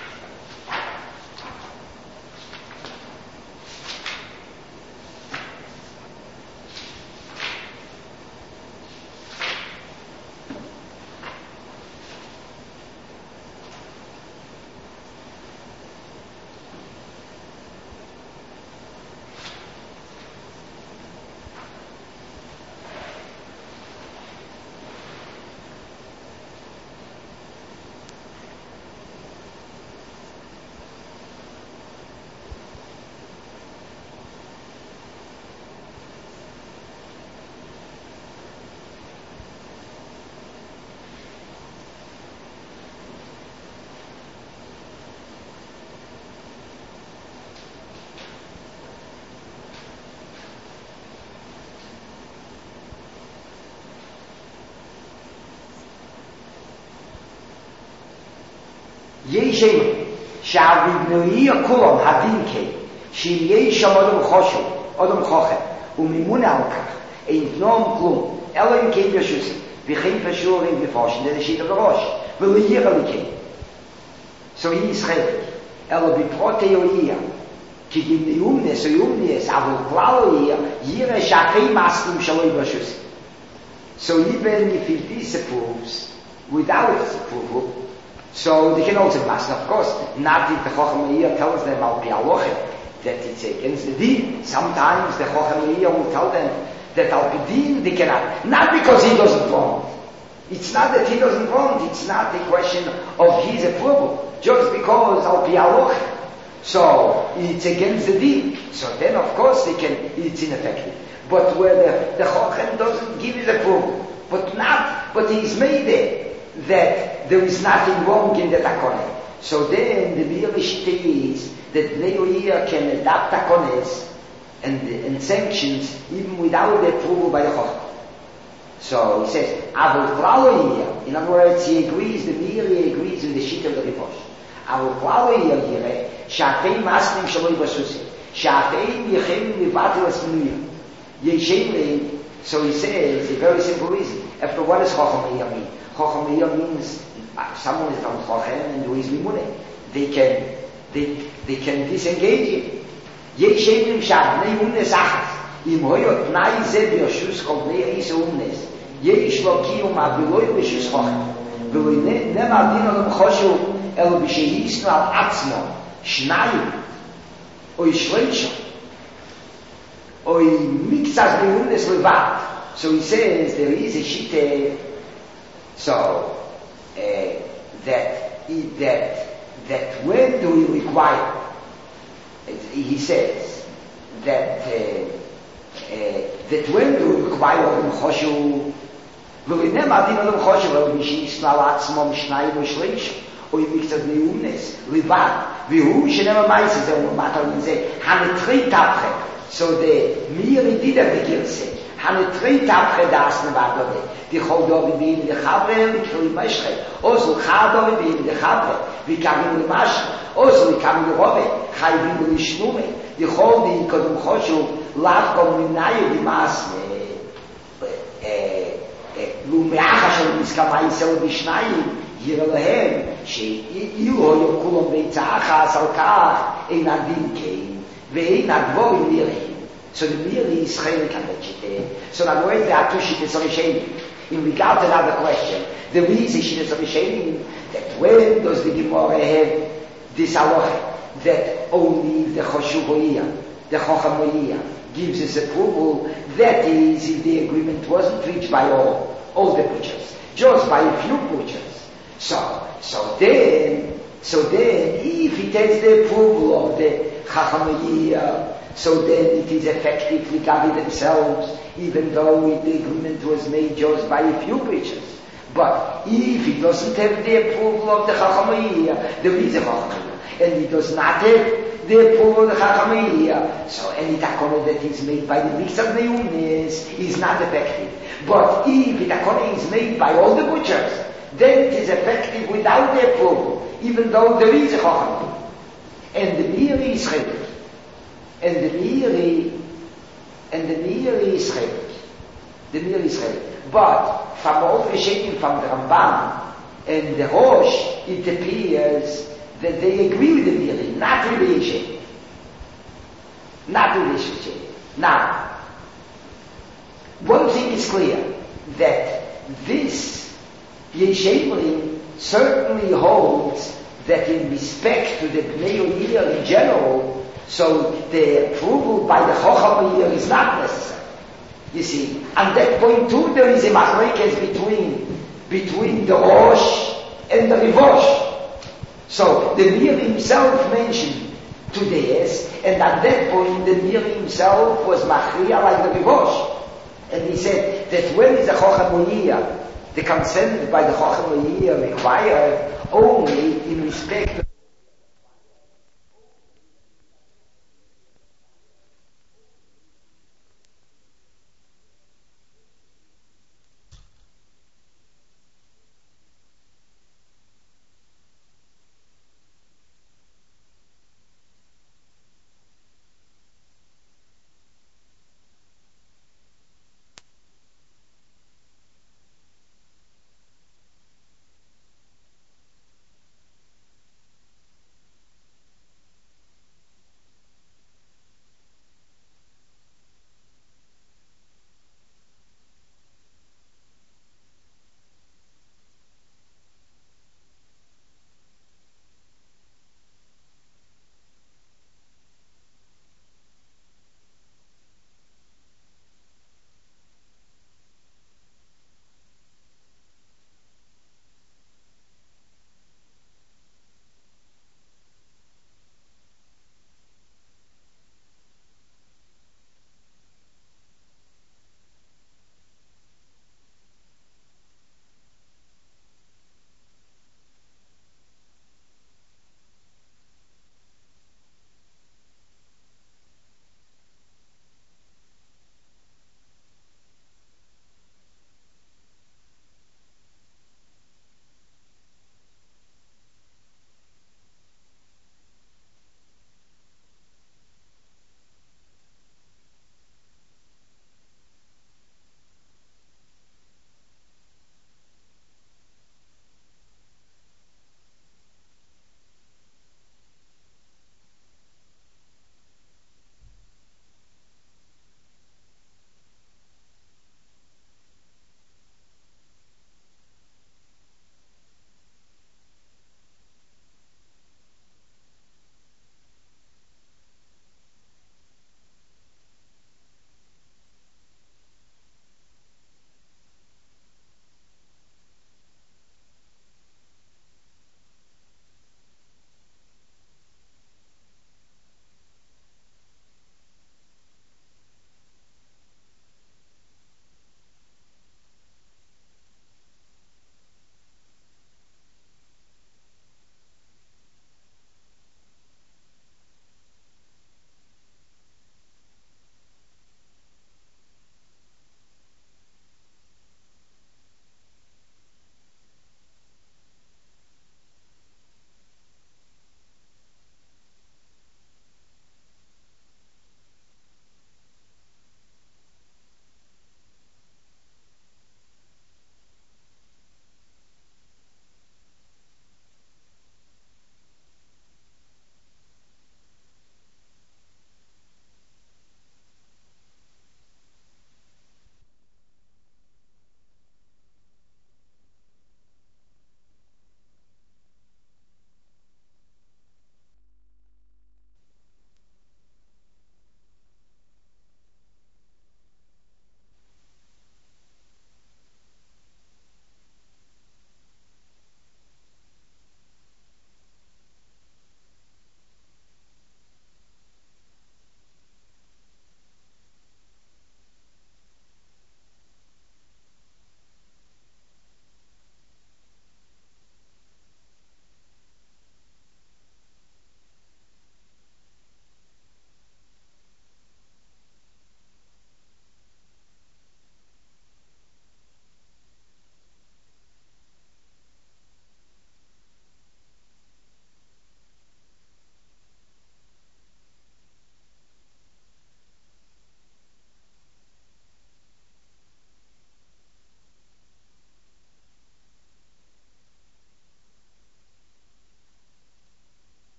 Yeshem sha'avibnoiyah kulam hadinke shim yesham adam chochem umimun alkach ein nom klum elo in kein b'shusim v'chein v'shurim v'forschen the shit of the Rosh v'liyir alikei. So he is chaylik elo b'prote yoiyah ki gim neumnes o yumnes avol klal yoiyah yireh sha'kei maslim shaloi b'shusim. So even if it disapproves without approval, so they can also master, of course, not if the Chochem Meir tells them al pi halochem that it's against the din. Sometimes the Chochem Meir will tell them that al pi din they cannot. Not because he doesn't want. It's not that he doesn't want. It's not a question of his approval. Just because al pi halochem. So it's against the din. So then, of course, it's ineffective. but where the Chochem doesn't give his approval. But he's made it that there is nothing wrong in the Takonet. So then the real states that Neoia can adapt Takones and sanctions even without the approval by the Chochem. So he says, Avol Klal here. In other words, he agrees, the Miri agrees with the sheet of the Rivosh. Avol Klal here, Sha'atein Maslim Shaloi Basusi. Sha'atein Yechem Livatil Asminuya. Yeshem. So he says, a very simple reason. After what does Chochem Meir mean? Chochem Meir means someone is on Chochem and who is Mimuneh. They can disengage it. Yeshem Sha'at Neyuneh Sachas. Im hoyot nay ze b'yoshus kol bnei Yisrael umnes, yesh lo kiyum aviloi b'shus chochem, v'loi nemadin olam choshu el b'shehisnu al atzmo, shnayim, oy shleisho, oy mikzas b'umnes levat. So he says there is a shite, so that when do we require? He says that when do require Adam Choshu, ולinem adin Adam Choshu, אבל שישנא לעצמו משניים ושליש, או אם קצת נאומנס, לבד, והוא שנאמר מייסי, זה אומר מה אתה אומר זה, הנטרי תפחה, so the Miri did have the Gilse, הנטרי תפחה דאס נבד עודה, תיכול דורי בין לחברה, וקרוי משכה, אוזו חדורי בין לחברה, וקרים למשכה, אוזו יקרים לרובה, חייבים לשנומה, יכול די קודם חושו, לאו מנאי דמאס ומאחה של מסכמה ישראל בשניים יראה להם שאילו היו כולם ביצעה על כך אין הדין כן ואין הדבורים נראים. So the Miri is chaylik on that shite. So now where there are two shites of Rishonim. In regard to another question, there is a shite of Rishonim that when does the Gemara have this halacha that only the Choshuvoyah, the Chochamoyah, gives his approval, that is if the agreement wasn't reached by all the butchers, just by a few butchers. So then if he takes the approval of the Chachamiyah, so then it is effectively Gavi themselves, even though the agreement was made just by a few butchers. But if he doesn't have the approval of the Chachamiyah, there is a Chachamiyah, and he does not have the approval of the Chachamiyah, so any takona that is made by the mix of Neunis is not effective. But if the takona is made by all the butchers, then it is effective without the approval, even though there is a Chachamiyah. And the Miri is chaylik. And the Miri is chaylik. The Miri is chaylik. But from all the Rishonim, from the Rambam and the Rosh, it appears that they agree with the Miri, not with the Yeshem. Not with the Yeshem. Now, one thing is clear, that this Yeshem certainly holds that in respect to the Bnei Yireh in general, so the approval by the Chocham Yireh is not necessary. You see, at that point too there is a machlokes between the Rosh and the Rivosh. So the Mir himself mentioned to this, and at that point the Mir himself was machriya like the Rivosh. And he said that when is the Chochamoyah, the consent by the Chochamoyah required only in respect of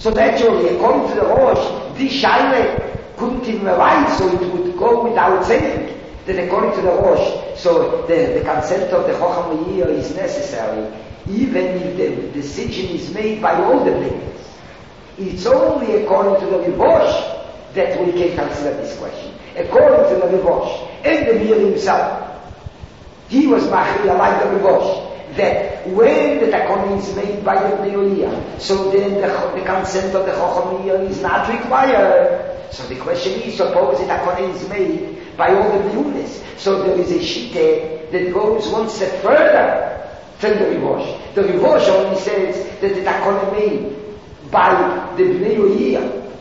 So naturally, according to the Rosh, this Shaila couldn't even arise, so it would go without saying that according to the Rosh, so the consent of the Chocham Meir is necessary, even if the decision is made by all the players. It's only according to the Ribosh that we can consider this question. According to the Ribosh and the Meir himself, he was Machriya like the Ribosh, that when the Takon is made by the Bnei, so then the consent of the Chocham Meir is not required. So the question is, suppose the Takon is made by all the Bnei, so there is a Shite that goes one step further than the Ribosh. The Ribosh only says that the Takon is made by the Bnei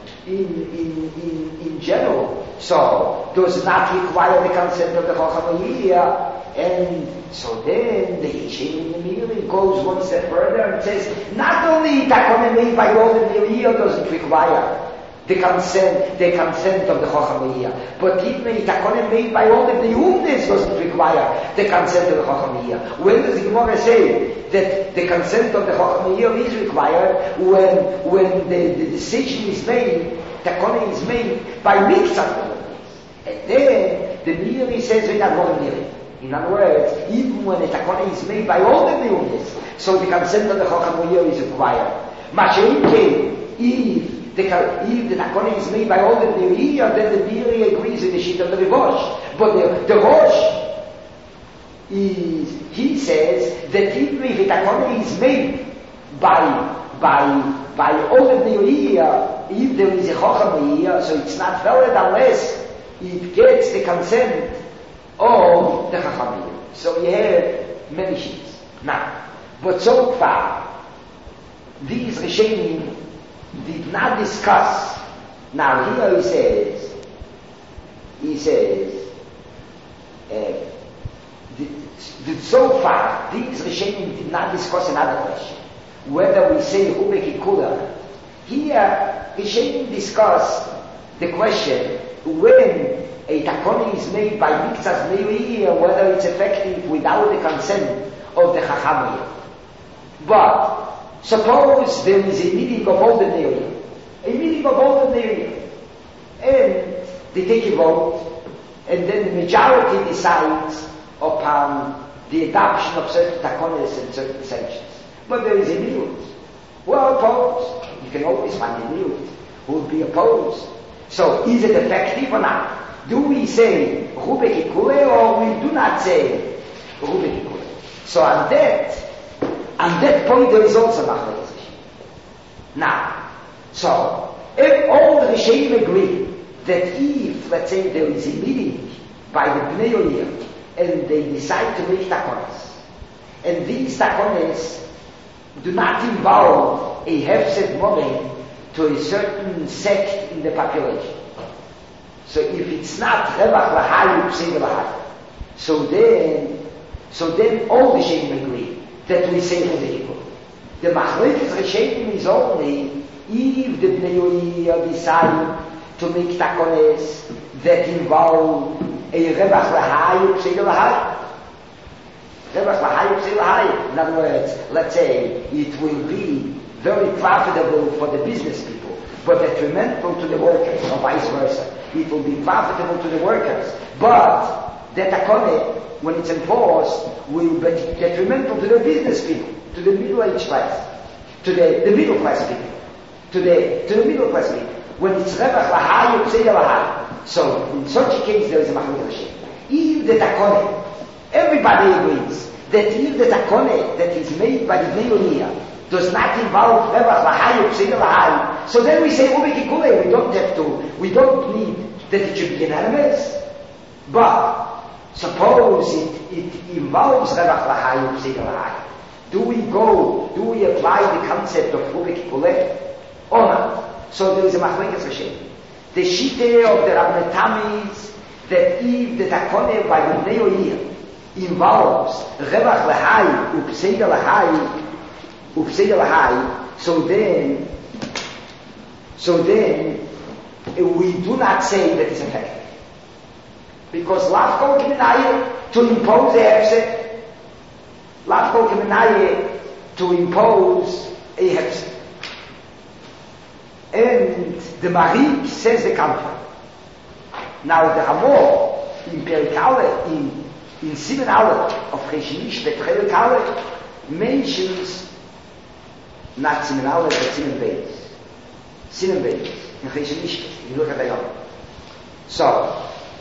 in general, so does not require the consent of the Chocham Meir. And so then the Yeshiva immediately goes one step further and says, not only Takon made by all the Meir doesn't require the consent of the Chocham Meir, but even Takon made by all the Bnei doesn't require the consent of the Chocham Meir. When does the Gemara say that the consent of the Chocham Meir is required? When the decision is made, Takon is made by Mitzvah. And then the Meir says, we're not going to in other words, even when the Takon is made by all the Bnei, so the consent of the Chocham Meir is required. Mashenke, if the Takon is made by all the Bnei, then the Meir agrees with the sheet of the Ribosh. But the Rosh he says that even if the Takon is made by all the Bnei, if there is a Chocham Meir, so it's not valid unless it gets the consent of the Chachamim. So we have many sheets. Now, but so far, these Rishonim did not discuss. Now here he says, so far, these Rishonim did not discuss another question. Whether we say Hubeki Kula. Here, Rishonim discuss the question when a Takon is made by Mikzas Meir, whether it's effective without the consent of the Chacham Meir. But suppose there is a meeting of all the Meir, and they take a vote, and then the majority decides upon the adoption of certain Takonis and certain sanctions. But there is a miut who are opposed. You can always find a miut who will be opposed. So is it effective or not? Do we say Rubek Kikule or we do not say Rubek Kikule? So on that point there is also Machlekes. Now, so if all the Rishonim agree that if, let's say, there is a meeting by the Bnei Oyer and they decide to make Takonis, and these Takonis do not involve a hefset money to a certain sect in the population. So if it's not Revach L'Hayu, Psei L'Hayu, so then all the Rishonim agree that we say Rubek. The Machlekes Rishonim is only if the Bnei Oyer decide to make Takonis that involve a Revach L'Hayu, Psei L'Hayu. Revach L'Hayu, Psei L'Hayu. In other words, let's say it will be very profitable for the business people, but detrimental to the workers, or vice versa. It will be profitable to the workers, but the Takone, when it's enforced, will be detrimental to the business people, to the middle-aged class, to the middle class people, to the middle class people. When it's Revach L'Hayu, Psei L'Hayu. So in such a case, there is a Machlekes. If the Takone, everybody agrees that if the Takone that is made by the Bnei Oyer does not involve Revach L'Hayu, Psei L'Hayu, so then we say Rubek Kikule. We don't need that it should be unanimous. But suppose it involves Revach L'Hayu, Psei L'Hayu. Do we apply the concept of Rubek Kikule or not? So there is a Machlekes Rishonim. The Shite of the Rabbanei Tam is that if the Takone by the Bnei Oyer involves Revach L'Hayu, Psei L'Hayu, so then we do not say that it's effective. Because Lafkol Kemenaye to impose a hefset, Lafkol Kemenaye to impose a hefset. And the Marik says the contrary. Now the Ramor in Perikale, in Simen Aleph of Cheshinish Betchelikale mentions not Simen Aleph but Simen Beis. Simen Beis in Cheshinish. You look at the other. So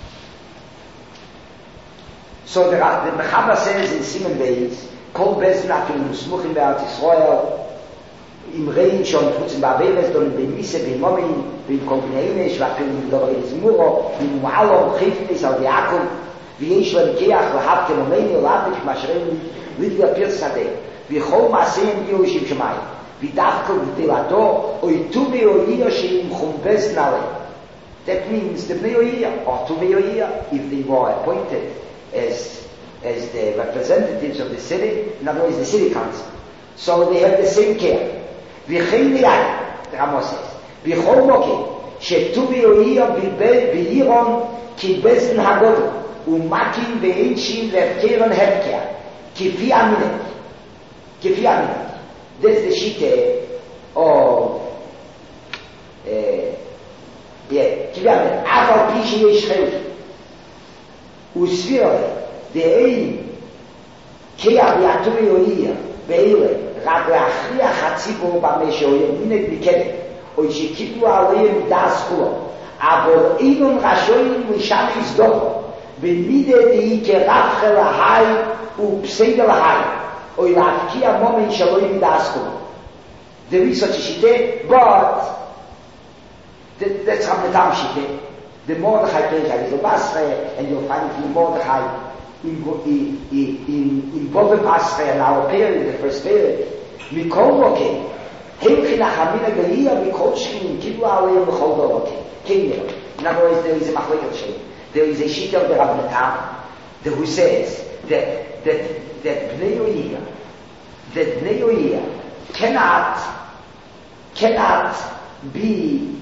the Mechaber says in Simen Beis, Kol Bezdin Atul Musmuchim Be'at Yisrael im Rein schon Trutzen Ba'averes Don B'Misse B'Momin B'Kombineinesh V'Apelim Dovei Zmuro B'Mu'alom Chifnis Al Yaakov V'yesh L'Keach L'Hav Kelomeni L'Abdik Mashreni L'Idya Pir Sadeh V'chol Ma'aseim Yoshim Shemayim V'davko V'Telato Oitubi Oiyah Sheim Chum Bezdin Aleh. That means the Bnei Oiyah or Tumei Oiyah, if they were appointed as the representatives of the city, in other words the city council, so they have the same care. V'chein liyai, the Ramos says, v'chol mokim, shetubi oiyah b'yiron ki bezdin hagodol, u'makim v'einshin v'efkeron hefker, kifi aminet. That's the shite of, kifi aminet, afal pi sheyesh chayut. Usfirah, the aim, keach v'yatumi oiyah, ve'ile, רק להכריח הציבור במה שאויבים נתביקדת, או שקיבלו עליהם דעת כולו, אבל אינם רשויים משם יזדוכו, במידה דהי כרב חלהי ופסדר להי, או להפקיע מומן שלא ידעת כולו. There is such a shite, but that's Ramnetam shite. The Mordechai Peichai is a Basre, and you'll find it in Mordechai in Bovim Asre, in our period, the first period. Mikol Mokim, Hilchi Nachamina Galiya, Mikol Shkin, Kibu Aleyah, Mikol Dorokim. Kingdom. In other words, there is a Machlekes Shem. There is a shita of the Ramnetam who says that Bnei Yoyah cannot be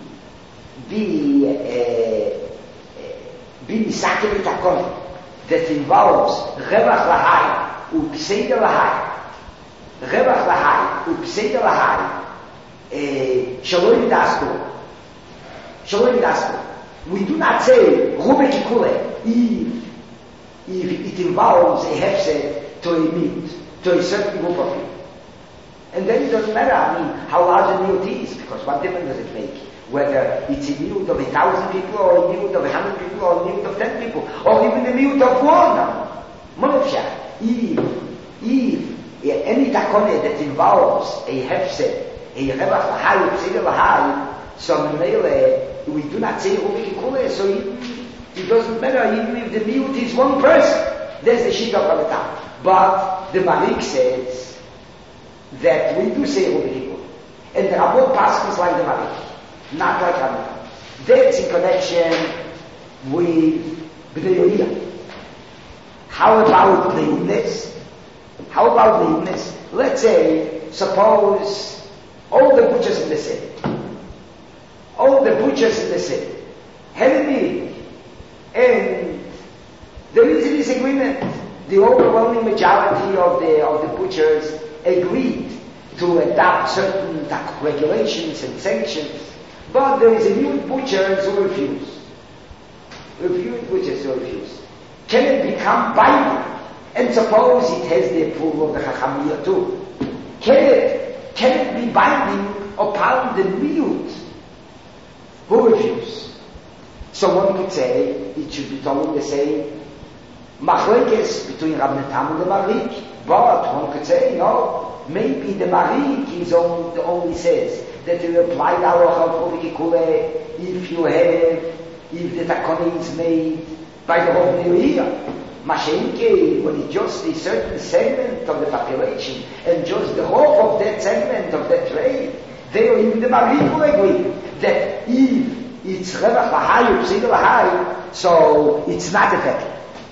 Misakim Takon, that involves Revach Lahai, Upseider Lahai, Revach Lahai, Upseider Lahai, Shalom Dasko. We do not say Rube Kikule if it involves a hefset to a meat, to a certain group of people. And then it doesn't matter, how large a meal is, because what difference does it make? Whether it's a miut of 1,000 people, or a miut of 100 people, or a miut of 10 people, or even a miut of one. Monofsha, if any takone that involves a hefset, a revach lahai, a pseider lahai, so we do not say Rubi Kikule, so it doesn't matter, even if the miut is one person. There's the shit of Ramadan. But the Marik says that we do say Rubi Kikule. And the Ramot Paschal is like the Marik. Not like Ramadan. That's in connection with Bnei Yoyah. How about the illness? Let's say, suppose all the butchers in the city have a meeting, and there is a disagreement. The overwhelming majority of the butchers agreed to adopt certain regulations and sanctions, but there is a few butchers who refuse. Can it become binding? And suppose it has the approval of the Chachamiyah too. Can it be binding upon the miut who refuse? So one could say it should be told the same machlekes between Rabbi Tam and the Marik, but one could say no, maybe the Marik is only says that you apply the halacha of Kikule if the takone is made by the whole Yoyah. Mashenke, when it's just a certain segment of the population and just the whole of that segment of that trade, they even the Marik will agree that if it's Revach Lahai or Pseider Lahai, so it's not effective.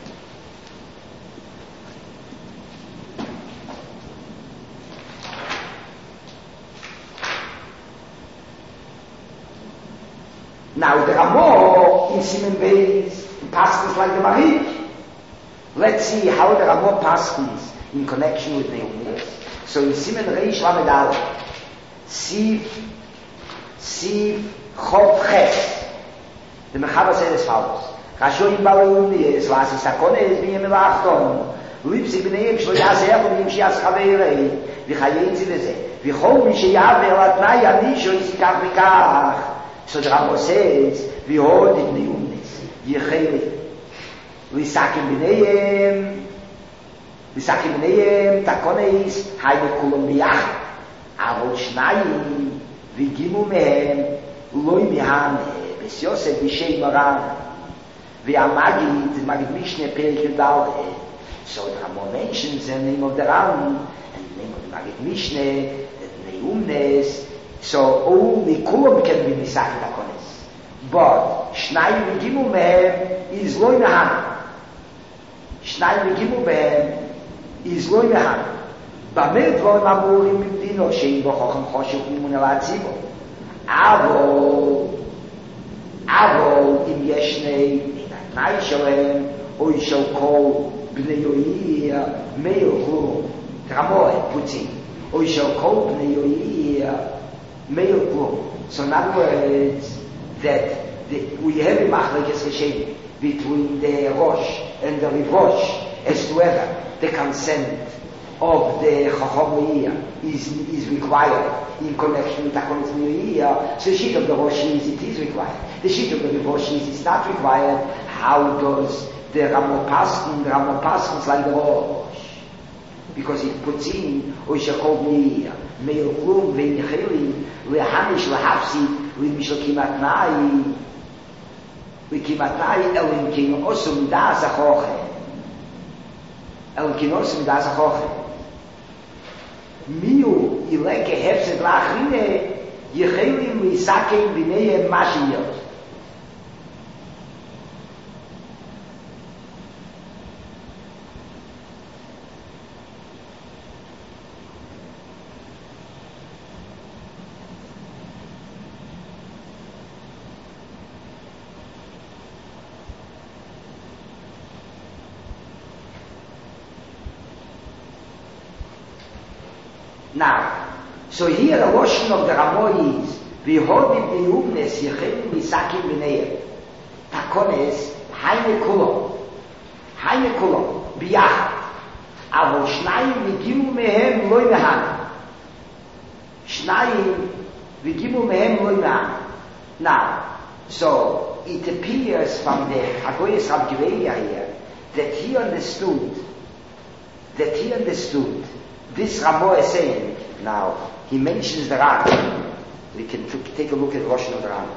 Now the Ramah in Simen Beis passes like the Marik. Let's see how the Ramah passes in connection with the Ummiyas. So in Simen Reish Lamed Aleph, Siv Siv Chov Ches. The Mechaber said as follows. Rashoim Balauni is was is Sakone is being Melachton. Lipsi B'neim Shlo Yazer B'neim Shias Chaveirei. V'chayein Ziveze. V'chol Mi Sheyaver Latnai Anisho Yisikach Mikach. So the Rambam says, V'hod it Neumnes. Yecheli. L'sakim B'neim. L'sakim B'neim Takoneis Hayne Kulon B'yach. Avol Shnayim V'gimu Mehem Loi Mihane. Yosef B'Shei Moran V'Amagid Mishne Perek Yudal. So the Rambam mentions the name of the Ram and the name of the Magid Mishne, the Neumnes. So only Kulam can be Misach Takones. But Shnai V'Gimu Mehem is Loi Mehan. Shnai V'Gimu Mehem is Loi Mehan. B'amir Dvorim Amurim B'Dino Shein Bo Chochem Choshev Mimun El HaTzibur. אבל אם יש שני התנאי שלהם, או של כל בני יויר, מאיר כלום, תרמוי, פוצים, או של כל בני יויר, מאיר כלום. So in other words, that we have a machlekes Hashem between the Rosh and the Rivosh as to whether the consent of the Chacham Meir is required in connection with Takonis Meir. So the sheet of the Rosh is it is required. The sheet of the Rivosh is it's not required. How does the Rambam pass like the Rosh? Because it puts in Oishakov Meir Meir Klum Ve'Nichelim Lehanish Lehapsi Limishal Kimatnai Kimatnai Elim King Osum Das Achochem Elim King Osum Das Achochem Miu Ileke Hefzed Lachrine Yechelim Lisakim B'nei Mashiyot. Now, so here the washing of the Ramoy is V'hodit Neumnes Yechelim Lisakim B'nei Takones Hayne Kulon B'yachad Avol Shnayim V'gimu Mehem Loi Mehan. Shnayim V'gimu Mehem Loi Mehan. Now, so it appears from the Hagoyes Rav Giveya here that he understood this Ramo is saying. Now he mentions the Ram. We can take a look at Rosh of the Ram.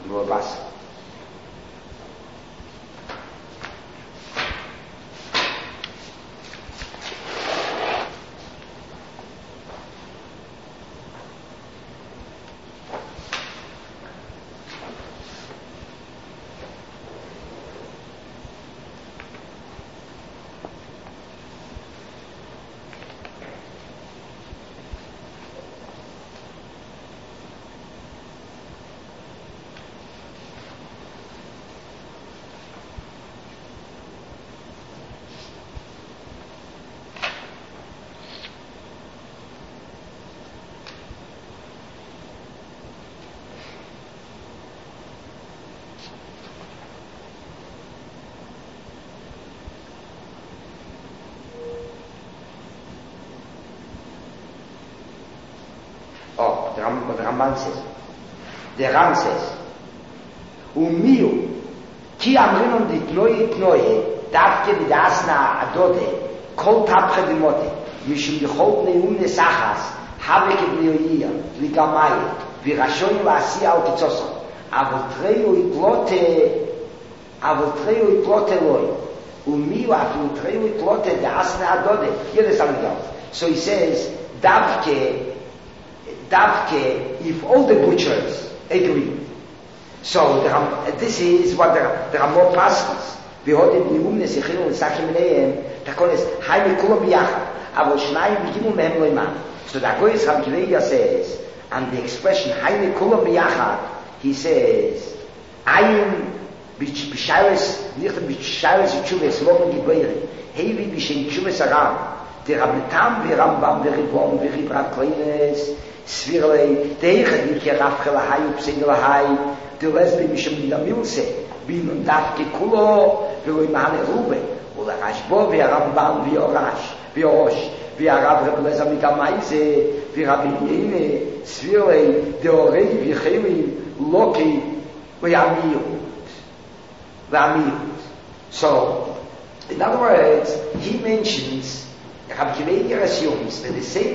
The Ram says, Umiu, ki amrinon ditnoye, davke vidasna adode, kol tapche dimote, mishum yichol neum nesachas, haveke b'neoyia, ligamaye, virashoy v'asiya al kitzoson, avotreyu itlote loy, umiu avotreyu itlote dasna adode. Here is something else. So he says, davke, if all the butchers agree. So this is what the Ramot passes. V'hodit Neumnes Yechelim Lisakim B'nei Takones Hayne Kulon B'yachad Avol Shnayim V'gimu Mehem Loi Mehan. So the Hagoyes Rav Giveya says, and the expression Hayne Kulon B'yachad, he says, Ayin b'shayres Yitshuves Lomen Gibeire Hevi b'shem Yitshuves Aram the Rabbetam v'Rambam v'Ribon v'Ribrat Kleines Svirlei, Deichen, die Rafkelahai, Upsingelahai, die Lesbi, Misham Nidamilse, Bin und Dafke Kulo, Viloimane Rube, oder Rashbo, wie Ramban, wie Orash, wie Osh, wie Arab Rebeleza Mikamaise, wie Rabbiniene, Svirlei, Deorei, wie Cheli, Loki, wie Amirut. So, in other words, he mentions, Rabbi Kiveir assumes that the same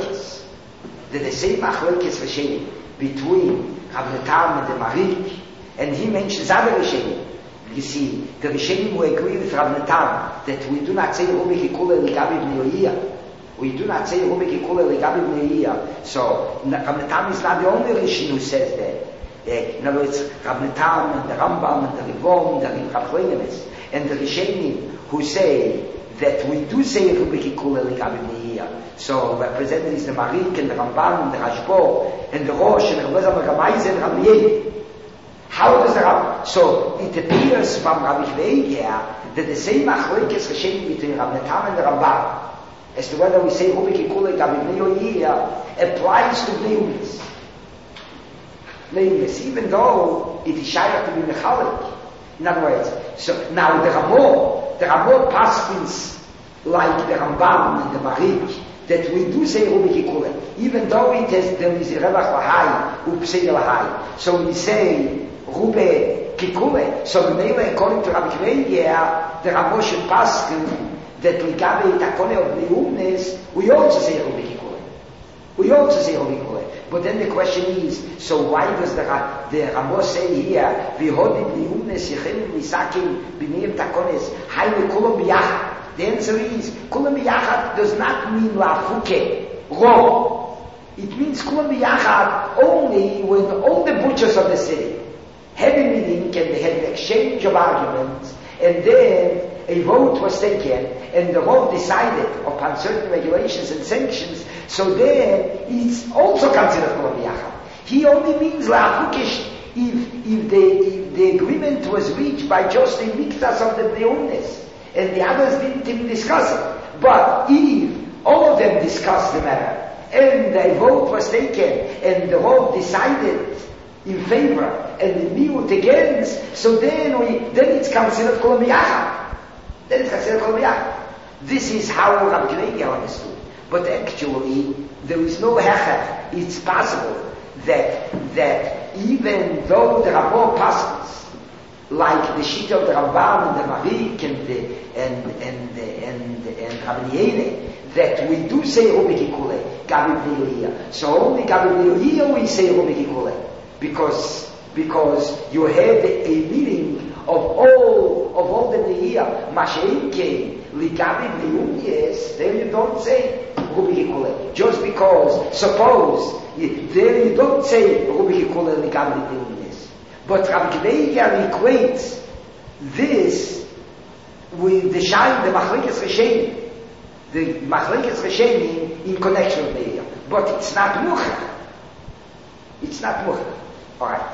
machlokes Rishonim between Rabbi Tam and the Marik, and he mentions other Rishonim. You see, the Rishonim who agree with Rabbi Tam that we do not say Rubi Kikula Ligabi B'Neoiyah. We do not say Rubi Kikula Ligabi B'Neoiyah. So, Rabbi Tam is not the only Rishon who says that. In other words, Rabbi Tam and the Rambam and the Rivom, the Rivchachlenemis, and the Rishonim who say that we do say Rubi Kikula Ligabi B'Neoiyah. So represented is the Marik and the Ramban and the Rashbo and the Rosh and the Rebbe Gamaiz and Rabbi Yehuda. How does the Rabbi? So it appears from Rabbi Kiveir that the same machlokes Rishonim between Rabbi Tam and the Ramban as to whether we say Rubi Kikula Ligabi B'Neoiyah applies to Bnei Umis, even though it is shaykh to be mechalik. In other words, so now the Ramah paskins like the Rambam and the Marik that we do say Rubi Kikule, even though there is a Revach Lahai, Upsegel Lahai. So we say Rubi Kikule. So according to Rabbi Kiveir, the Ramah should paskin that we gabe takone of the Umis, we also say Rubi Kikule. But then the question is, so why does the Ramah say here, V'hodi b'niunes yechim misakim b'niyim takones, hayne kulam b'yachad? The answer is, kulam b'yachad does not mean la'fuke, wrong. It means kulam b'yachad only when all the butchers of the city had a meeting and they had an exchange of arguments, and then a vote was taken, and the vote decided upon certain regulations and sanctions, so then it's also considered Kulam B'Yachad. He only means La'afukish if the agreement was reached by just the miktas of the Bneunis, and the others didn't even discuss it. But if all of them discussed the matter, and a vote was taken, and the vote decided in favor, and the miut against, so then it's considered Kulam B'Yachad. This is how Rabbi Kiveir understood. But actually, there is no hechach. It's possible that even though the Ramah passes, like the sheet of the Ramban and the Marik and Rabbi Yehuda, that we do say Rubi Kikule, Gabi B'Neoiyah. So only Gabi B'Neoiyah we say Rubi Kikule, because you had a meeting of all the Neiyah, Masha'inke, Ligabi B'Neoiyah, then you don't say Rubi Kikule. Just because, suppose, there you don't say Rubi Kikule, Ligabi B'Neoiyah. But Rabbi Kiveir equates this with the Shine, the Machlokes Rishonim, in connection with Neiyah. But it's not Muchach. Alright.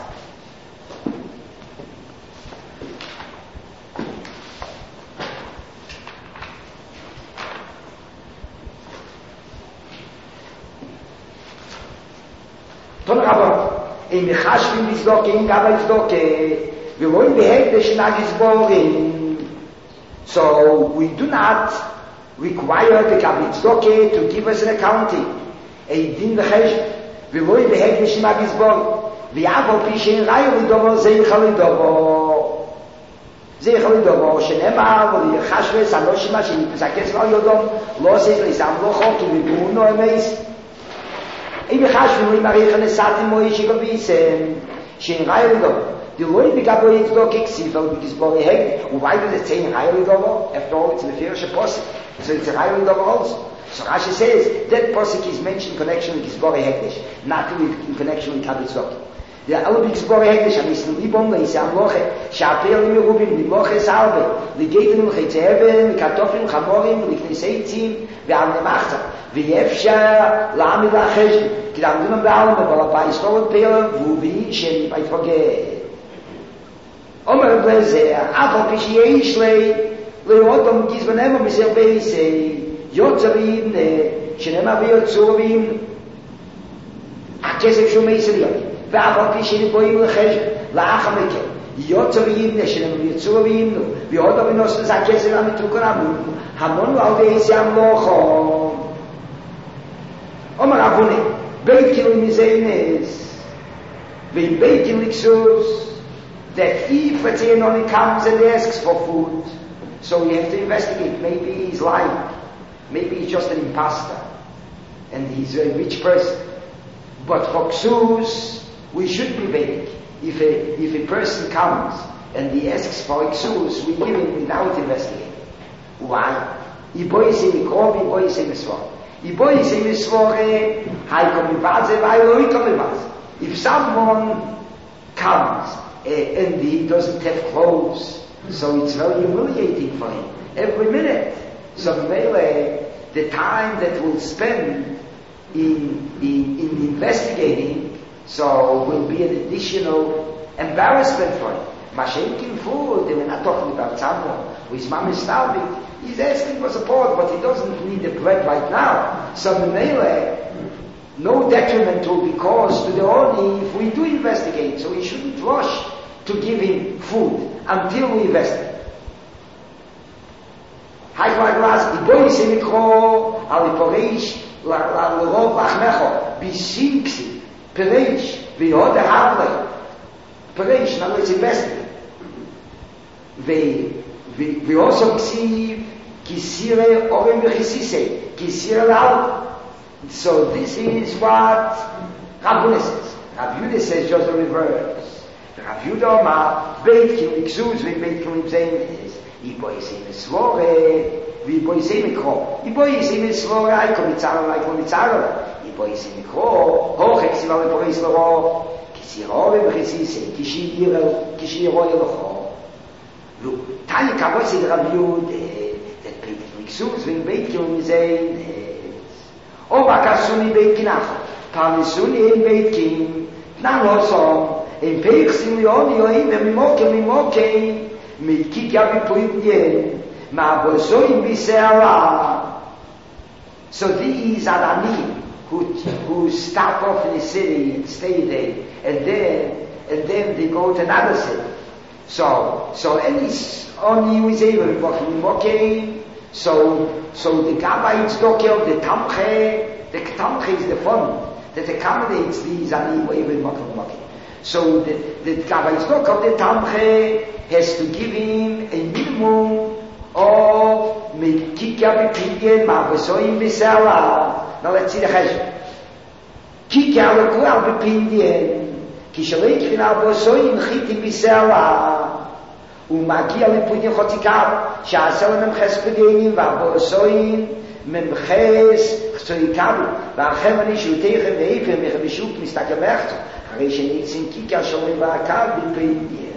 Ton Rabba, in Mechashvim Vizdoke, in Gaba Vizdoke, we won't be hekdesh Nagizborim. So we do not require the Gaba Vizdoke to give us an accounting. A din v'chesh, we won't be hekdesh Nagizborim. ויעבור פי שאין ראיו לדובו זייכל לדובו שנאמר וליחשבס הנושימה שנפסקס לא יודום לא עושה לסם לא חוק כי בגרונו אמייס אם יחשבו אם הריח נסעתי מוי שגביסם שאין ראיו לדובו דלוי בגבו יצדוק כסיפל בגזבורי הג ובאי בזה צאין ראיו לדובו after all it's מפיר שפוסק so it's ראיו לדובו also so Rashi says that posik is mentioned in connection with Gizbori Hekdesh, not in connection with Kabbalah Tzedakah. The Albi Gizbori Hekdesh, Amisl Libon, Leisam Loche, Shapel Mirubim, Liloche Salve, Ligetim, Chetzeven, Kartoffeln, Chamorim, Likneseitzim, Ve'al Nemachta, Ve'yefsha, La'amid Lachesh, Kidamdunam Ba'alam, Ba'alapa Yistorot Pela, Vuvi, Shem, I forget. Omer Blezer, Afal Pishi Yeishlei, Leotom Gizbonem, Misel Beisei, יוצרים שנאמר ויוצרים הכסף שהוא מייסריות, ואף על פי שנבואים לחשב, לאחר מכן, יוצא וימנה, שנאמר יצאו וימנו, ועוד אבינוס לזה הכסף המתוקן אמרו, המונו על דייסי המלוכו. אומר אבונה, בית כאילו מזיינס, ואם בית כאילו לקסוס, that if, let's say, an only comes and asks for food, so we have to investigate. Maybe he's lying. Maybe he's just an imposter. And he's a rich person. But for Ksus, we should be vague. If a person comes and he asks for Ksus, we give him without investigating. Why? If someone comes and he doesn't have clothes, so it's very humiliating for him every minute. So maybe the time that we'll spend in investigating, so will be an additional embarrassment for him. Mashenkin food, we're not talking about someone who is mom is starving. He's asking for support, but he doesn't need the bread right now. So maybe no detriment will be caused to the Oni if we do investigate. So we shouldn't rush to give him food until we investigate. We also see Kisire Orim Bechisise, Kisire Lau. So this is what Rav Yehuda says. Rav Yehuda says just the reverse. Rav Yehuda Omar, Beit Kim Iksus, Beit Kim Ibzein, Iboisim Esvore, Iboisim Mikro. Iboisim Esvore, Aiko Mitzaro, Iboisim Mikro, Hochek Siva Leporis Loro, Kisire Orim Bechisise, Kishir Oyelocho. Look, Tanya Kavosi Rav Yehuda, that Beit Kim Iksus, Beit Kim Ibzein, Oba kasuni beit kinach, pamisuni in beit kin, nan osom, in peich simioni yoim mimoke, mit kikya vipuyudien, ma bosoim biseara. So these are Adanim who start off in the city and stay there, and then they go to another city. So any only who is able to walk mimoke. So the Gabbai Tzedakah, the Tamche is the fund that accommodates these Ani even Makim. So the Gabbai Tzedakah, the Tamche, has to give him a minimum of Mekikya B'Pidyen Ma'Vasoyim B'Sara. Now let's see the Cheshbon. Kikya L'Kual B'Pidyen Kishalei K'Vinal B'Vasoyim Chitim B'Sara. ומגיע לפודים חותיקה שעשה לממחס פדיינים והבורסויים ממחס חצויקבו והחמני שיעותיכם ואיפר מחבישות מסתכל מחצו הרי שנצים קיקה שומרים והקל בפדיינים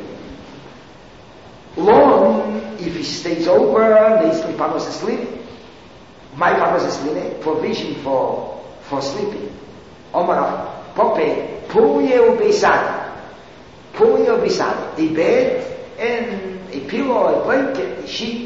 long if he stays over nicely panos asleep my panos asleep provision for sleeping Omar Pope Puye ubisad a bed and a pillow, a blanket, a sheet.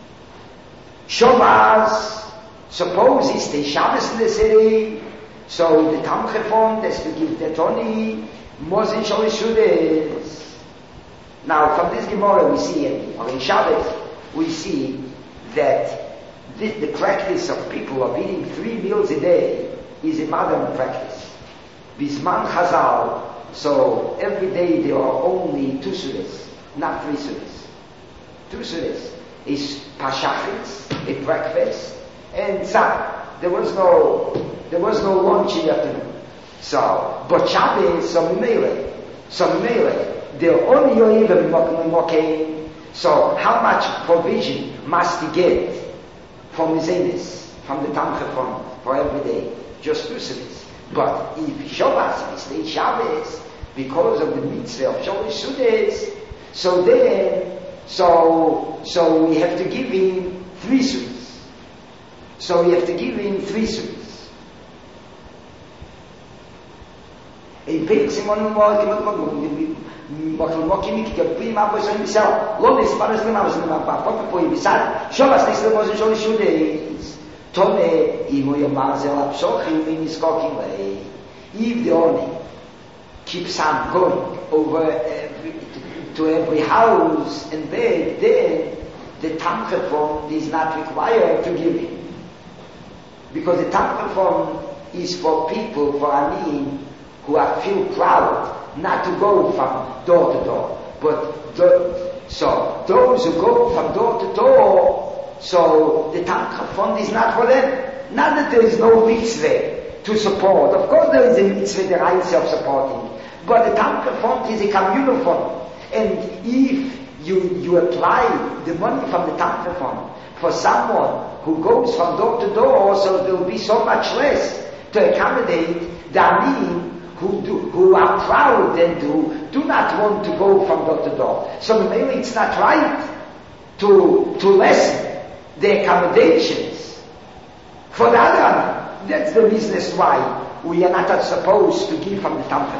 Shabbos, suppose he stays Shabbos in the city, so the Tamche fund has to give the Tony, Moshe Sholishudes. Now, from this Gemara we see, or in Shabbos, we see that the practice of people of eating 3 meals a day is a modern practice. Bisman Chazal, so every day there are only 2 sudas. Not 3 sudas. 2 sudas is Pashachitz, a breakfast, and Tzad. There was no lunch in the afternoon. So, but Shabbos, some melee, they're only even moking. So, how much provision must he get from Zenis, from the Tamche fund, for every day? Just 2 sudas. But if Shabbos, he stays Shabbos, because of the mitzvah of Shalosh Sudas, so then, so we have to give him 3 sudas. So we have to give him 3 sudas. A big Simon Mokimiki can bring up with himself. Lonis Paras Papa Poy beside. Show us this was a Show days. Tone Imo Yamazel Absochim in his cooking way. If the owner keeps on going over to every house and bed, then the Tamche fund is not required to give it. Because the Tamche fund is for people, for Aniyim, who feel proud not to go from door to door. So those who go from door to door, so the Tamche fund is not for them. Not that there is no mitzvah to support. Of course there is a mitzvah, the right of supporting. But the Tamche fund is a communal fund. And if you apply the money from the Tamche fund for someone who goes from door to door, so there will be so much less to accommodate the Aniyim who are proud and who do not want to go from door to door. So maybe it's not right to lessen the accommodations for the other Aniyim. That's the reason why we are not supposed to give from the Tamche.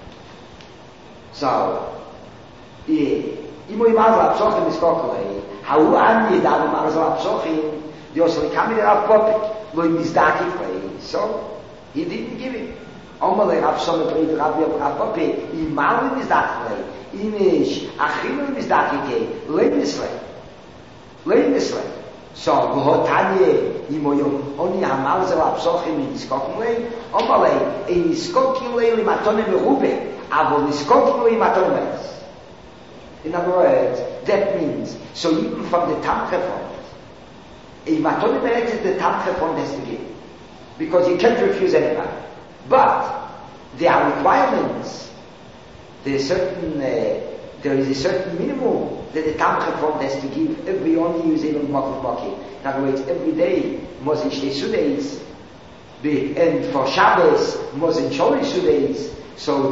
So, אם הוא ימר זו הפסוחים לזכור כלי, הוא אני ידע ומר זו הפסוחים, דיוס לקמי לרב פופק, לא ימזדקי כלי. So, he didn't give it. אומר לרב שום ברית רב פופק, ימר למזדקי כלי, אם יש אחים למזדקי כלי, לא ימסלם. So, והותניה, אם הוא יומוני המר זו הפסוחים לזכור כלי, אומר לי, אין לזכור כלי למתון מרובה, אבל לזכור כלי למתון מרובה. In other words, that means, so even from the Tamche fund, a Matone Meretz, the Tamche fund has to give. Because you can't refuse anybody. But there are requirements. There is a certain minimum that the Tamche fund has to give every only using of Mokuf Moki. In other words, every day, Mosin Shtei Sudays, and for Shabbos, Mosin Shori Sudays. So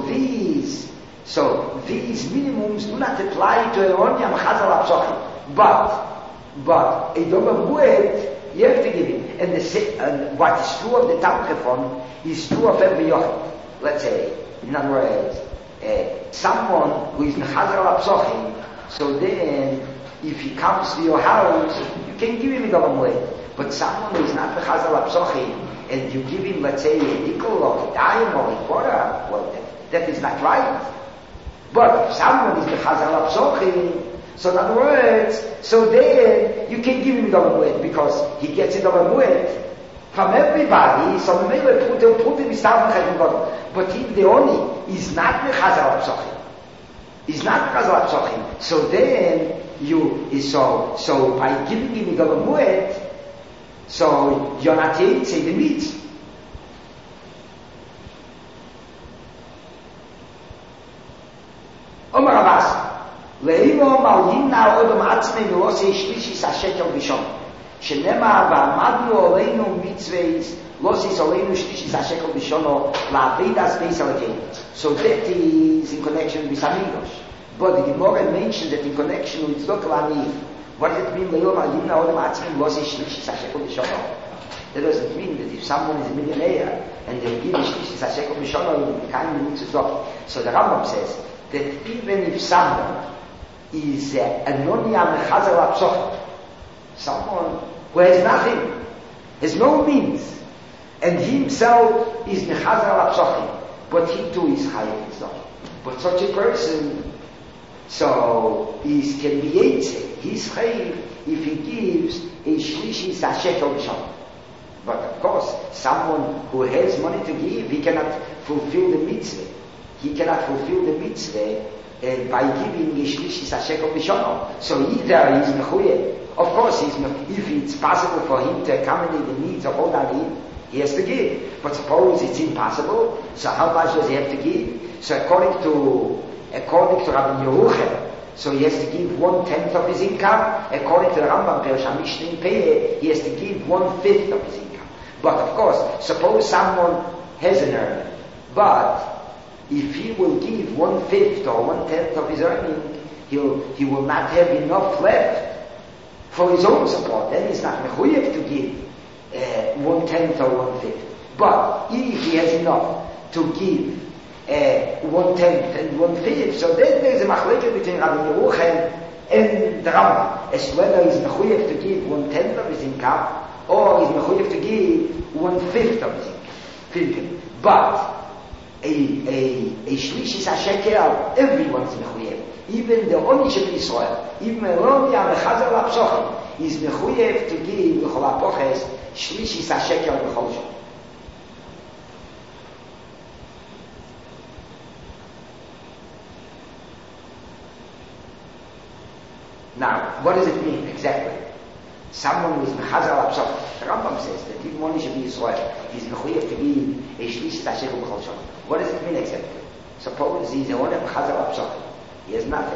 these minimums do not apply to Eroniam Chazal Apsochim. But a Doma Mued, you have to give it. And what is true of the Tamche fund is true of every Yochid. Let's say, in other words, someone who is Chazal Apsochim, so then if he comes to your house, you can give him a Doma Mued. But someone who is not Chazal Apsochim, and you give him, let's say, a nickel or a dime or a quarter, well, that is not right. But if someone is the Chazal Apsochim, so in other words, so then you can give him the Mued because he gets it of a Mued from everybody, so maybe they'll put him in Stavon. But if the Oni is not the Chazal Apsochim, is not the Chazal Apsochim, so then so by giving him the Mued, so you're not saying the meat. אומר רבס, לאימו מלהינה עוד מעצמי ולוסי שלישיס השקל ראשון, שנאמר ועמדנו עלינו מצוויס, לוסיס עלינו שלישיס השקל ראשונו, לעבד אז בייס הלכנו. So that is in connection with Amigos. But the Gemara mentioned that in connection with Tzedakah Ani. What does it mean, לאימו מלהינה עוד מעצמי ולוסי שלישיס השקל ראשונו? That doesn't mean that if someone is a millionaire and they give shlishis השקל ראשונו, he can't need tzedakah. So the Rambam says, that even if someone is a non-yam chazal apsoch, someone who has nothing, has no means, and he himself is mechazal apsochim, but he too is chayav tzedakah. But such a person, so can be yetze, he's chayav if he gives a shlishis hashekel b'sham. But of course, someone who has money to give, he cannot fulfill the mitzvah. He cannot fulfill the mitzvah by giving Yishlishis HaShekel Bishono. So either he's Mechuyev. Of course, if it's possible for him to accommodate the needs of all Aniyim, he has to give. But suppose it's impossible, so how much does he have to give? So according to Rabbi Yeruchel, so he has to give 1/10 of his income. According to the Rambam, Perush HaMishnah in Peh, he has to give 1/5 of his income. But of course, suppose someone has an earner, but if he will give 1/5 or 1/10 of his earning, he will not have enough left for his own support. Then he's not mechuyev to give 1/10 or 1/5. But if he has enough to give 1/10 and 1/5, so then there's a machlekes between Rabbi Yeruchel and the Rambam as whether he's mechuyev to give 1/10 of his income or he's mechuyev to give 1/5 of his income. But a Shlishis HaShekel, everyone's mechuyev. Even the Onish of Israel, even Meloni HaMechazar LaPsochim, is mechuyev to give the Chol HaPoches Shlishis HaShekel B'chol Shom. Now, what does it mean exactly? Someone who is Mechazar LaPsochim. The Rambam says that even Onish of Israel is mechuyev to give a Shlishis HaShekel B'chol Shom. What does it mean exactly? Suppose he's a one of Mechazar LaPsochim. He has nothing.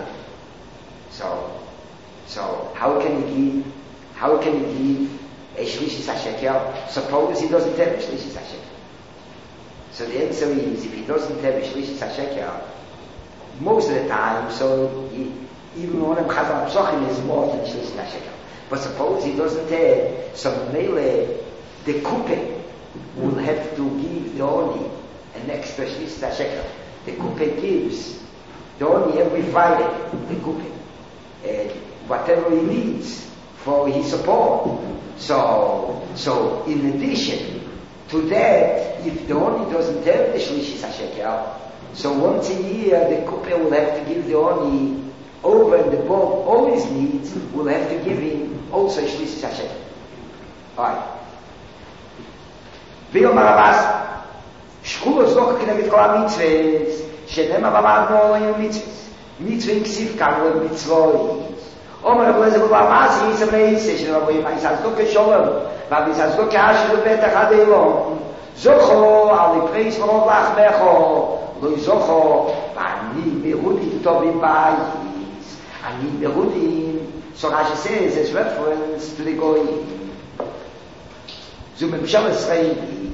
So how can he give a Shlishis HaShekel? Suppose he doesn't have a Shlishis HaShekel. So the answer is, if he doesn't have a Shlishis HaShekel, most of the time, so even one of Mechazar LaPsochim is more than Shlishis HaShekel. But suppose he doesn't have, so Mele, the Kupe will have to give the Oni an extra Shlishis HaShekel. The Kupe gives the Oni every Friday, the Kupe. Whatever he needs for his support. So in addition to that, if the Oni doesn't have the Shlishis HaShekel, so once a year the Kupe will have to give the Oni over and above all his needs, will have to give him also Shlishis HaShekel. Alright. V'yomar Rabas, Shkulos doch k'neged kol ha-mitzvahs, she'nema v'amad no mitzvahs. Mitzvah ksiv kavod mitzvahs. Omer Rabeleze b'Bamasi yisam reise, she'nema v'yisazdo k'sholem, v'yisazdo k'asher v'betach ad-elom. Zocho al l'preis v'rov lachmecho, lo zocho, v'ani mehudim tovim b'ayis. Ani mehudim, so Rashi says, as reference to the Goyim. Zumem Shabbos Reidi,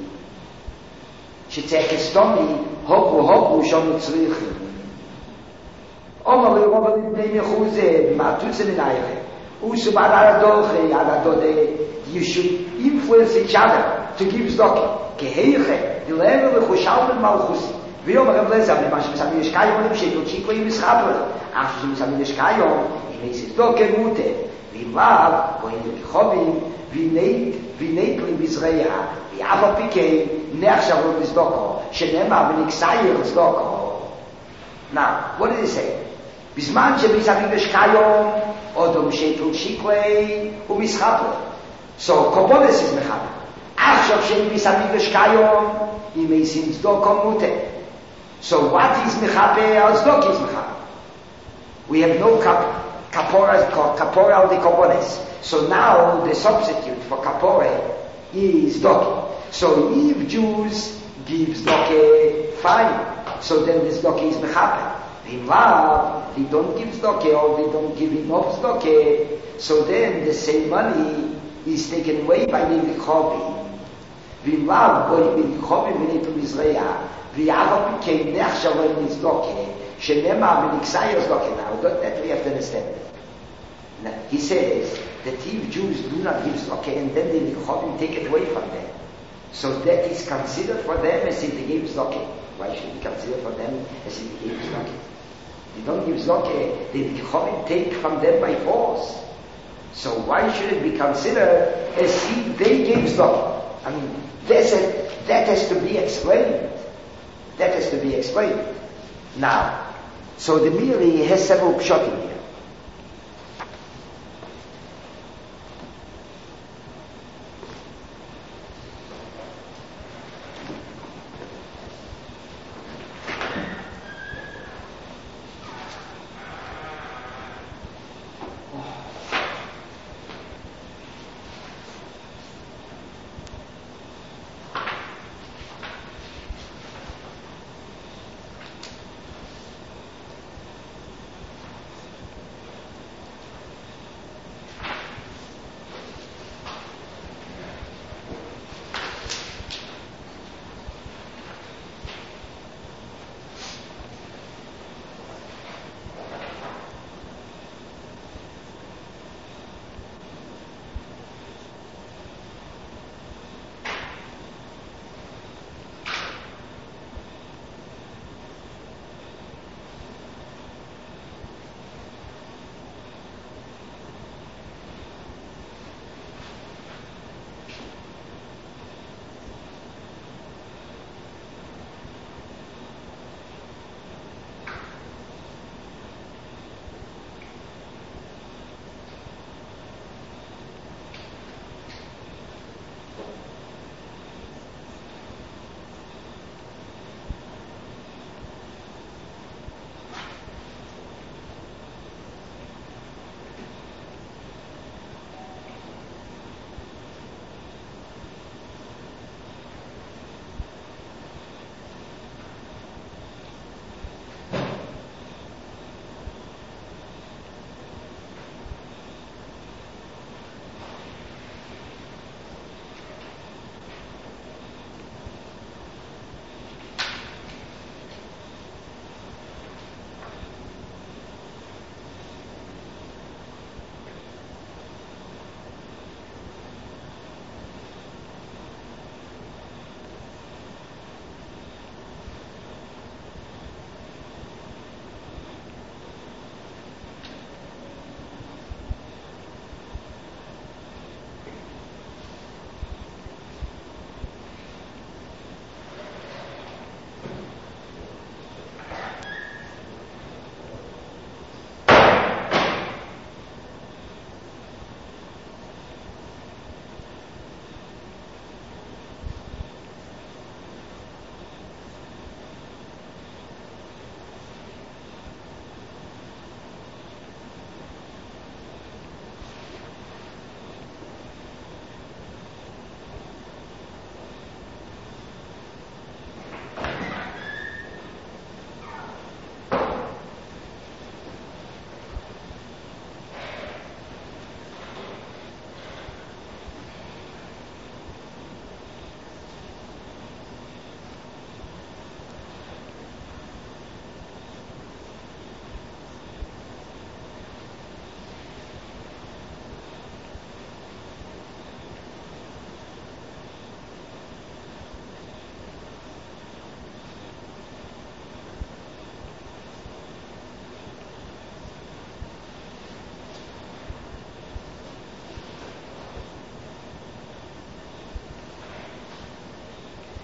שצריך הוקו שום צריכים. אומר לי רוב בני מחוזה, מהתוצא מנייך. Usubad Aradoche, Aradode, you should influence each other to give tzedakah. Keheiche, the level of Chushal ben Malchusi. V'yom Rabeleze, אבל מה שמסמין יש כיום, שתות שיקוי מסחבר. אף שמסמין יש כיום, אם יש tzedakah מוטה. ואם לאו, בואים לכחובים, וינקלים בזרעיה, ואף על פי כן, נחשב לו בצדקה, שנאמר ונקסייר צדקה. Now, what did he say? בזמן שמסביב יש כיום, אודום שתות שיקוי ומסחבר. So, קורבנס is מחבר. עכשיו שמסביב יש כיום, אם יש צדקה מוטה. So, what is מחבר? צדקה is מחבר. We have no Kaporal de Korbanes. So now the substitute for Kapore is Doki. So if Jews gives Doki, fine. So then this Doki is Mechaper. In love, they don't give Doki or they don't give enough Doki. So then the same money is taken away by the Chobi. In love, boy, in Chobi, we need to Israel. The other became Nechshav in his Doki. Shenema, Menixayos Doki. Now that we have to understand. Now, he says that if Jews do not give tzedakah and then the Chobim take it away from them, so that is considered for them as if they gave tzedakah. Why should it be considered for them as if they gave tzedakah? They don't give tzedakah, the Chobim take from them by force. So why should it be considered as if they gave tzedakah? I mean, that has to be explained. That has to be explained. Now, so the Miri has several pshatim here.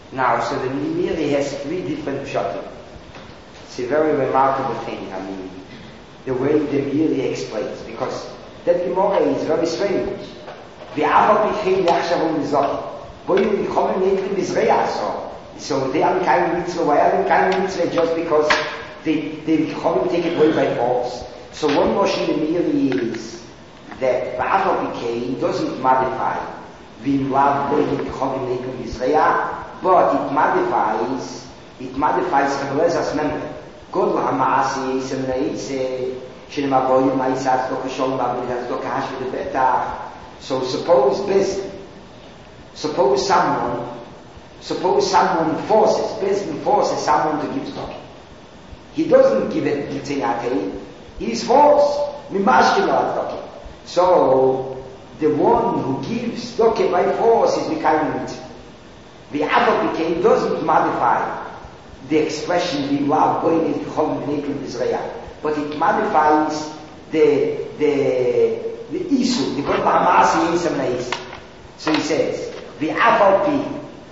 Now, so the Miri has three different pshatim. It's a very remarkable thing, I mean, the way the Miri explains, because that Gemara is very strange. So they are kind of mitzvah. Why are they kind of mitzvah? Just because they take it away by force. So one notion in the Miri is that Ba'afal doesn't modify but it modifies Rebelezas memory. God Hamasi so suppose someone forces someone to give stock. He doesn't give it L'Teinatei, he's forced. So the one who gives stock by force is becoming mitzvah. The Abba doesn't modify the expression but it modifies the isu, the God Ba'amasi Yisam Na'is. So he says, the Abba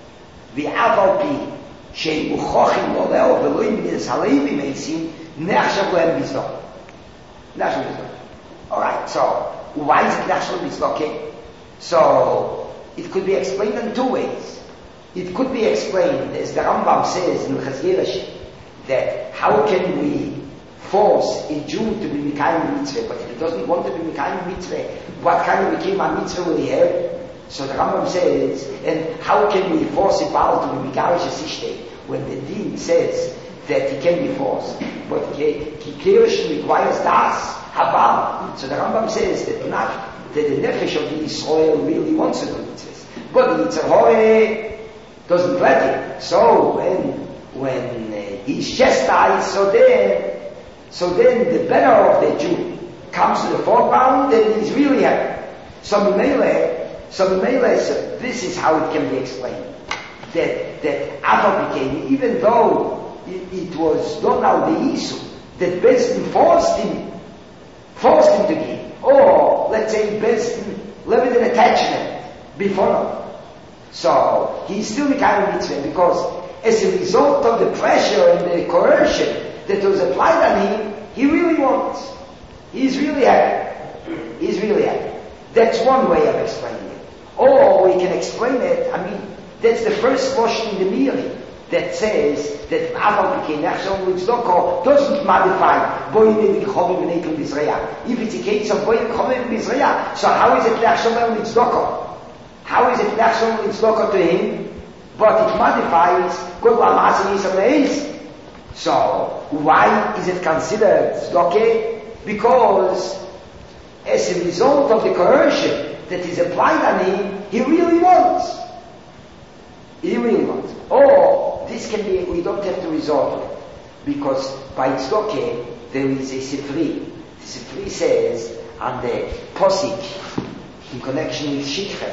she'en uchochim oleo veloim b'nis haleivim eisim nechshav lehem bizdok. Alright, so why is it nechshav bizdok? So it could be explained in two ways. It could be explained, as the Rambam says in Chazgirash, that how can we force a Jew to be Mikayim Mitzvah, but if he doesn't want to be Mikayim Mitzvah, what kind of Mikayim Mitzvah will he have? So the Rambam says, and how can we force a Baal to be Mikayim Sishtei, when the Deen says that he can be forced, but Kikirish requires Das, Habal. So the Rambam says that the Nefesh of the Israel really wants to do mitzvahs, but the Yitzhak doesn't let him. So when he's chastised, so then the better of the Jew comes to the foreground, and he's really happy. So this is how it can be explained. That Abba became, even though it was done out the issue, that Besdin forced him to give. Or let's say Besdin left an attachment before him. So he's still Mikayim Mitzvah because as a result of the pressure and the coercion that was applied on him, he really wants. He's really happy. That's one way of explaining it. Or we can explain it, that's the first portion in the Miri that says that Amal became Nechshon L'Tzdoko doesn't modify Boyim V'Chovim V'Neikim B'Israel. If it's a case of Boyim V'Chovim B'Israel, so how is it Nechshon L'Tzdoko? How is it Nechshon L'Tzdoko to him? But it modifies Kol L'Amasi Yisam Le'is. So why is it considered Tzdoke? Because as a result of the coercion that is applied on him, he really wants. Or this can be, we don't have to resort to it, because by Tzdoke there is a Sifri. The Sifri says on the Posik in connection with Shikha.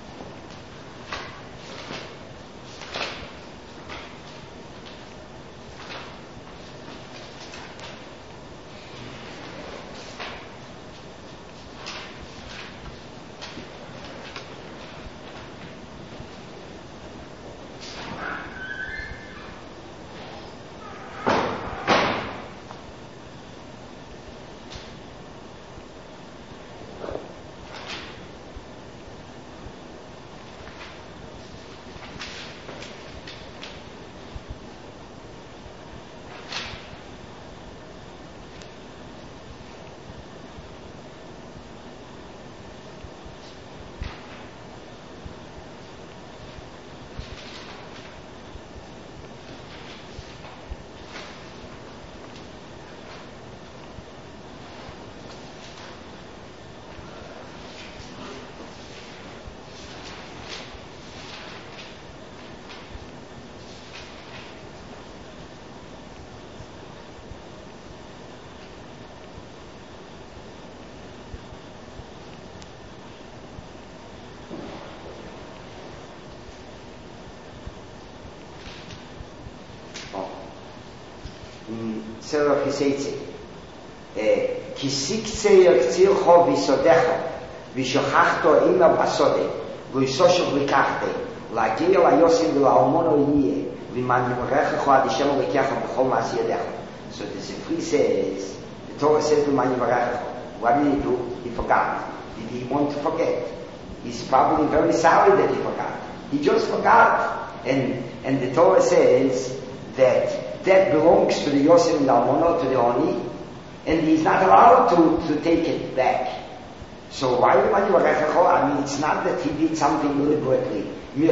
Serach Hiseitze Kisik Tzeir Tzircho Visodecha Vishochachto Ima Basode Visosho Vikachte like Gil Ayosim de la Almono Yeh, Viman Yivarechecho Ad Hashem Olekecha B'chol Ma'as Yadecha. So the Sifri says, the Torah says Viman Yivarechecho. What did he do? He forgot. Did he want to forget? He's probably very sorry that he forgot. He just forgot. And the Torah says that belongs to the Yosef and the Almono, to the Oni, and he's not allowed to take it back. So why I mean, it's not that he did something deliberately.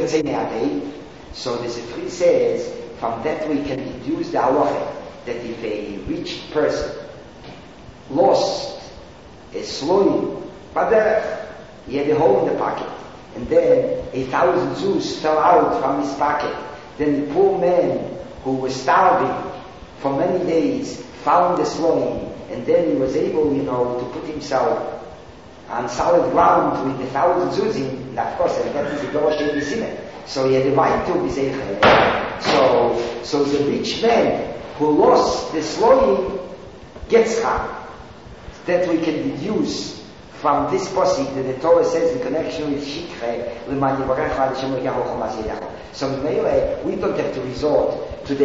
So the Sifri says, from that we can deduce the halacha that if a rich person lost a sloy, he had a hole in the pocket, and then 1,000 zuz fell out from his pocket. Then the poor man who was starving for many days found the sloy, and then he was able, to put himself on solid ground with 1,000 zuzim. Of course, that is a Dorosh Simen. So he had a right to be Zeichel. So the rich man who lost the sloy gets cham. That we can deduce from this posik that the Torah says in connection with Shikre, L'man Yivarecha Ad Hashem Olekecha B'chol Ma'as Yadecha. So we don't have to resort to the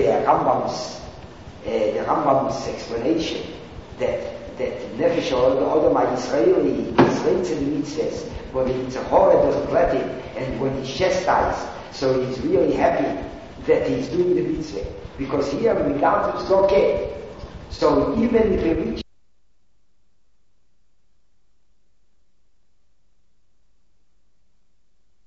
Rambam's explanation that Nefesh Odom HaYisraeli is in the mitzvahs, when it's a horror doesn't let him, and when he's chastised, so he's really happy that he's doing the mitzvah. Because here, we got to okay. So even if a rich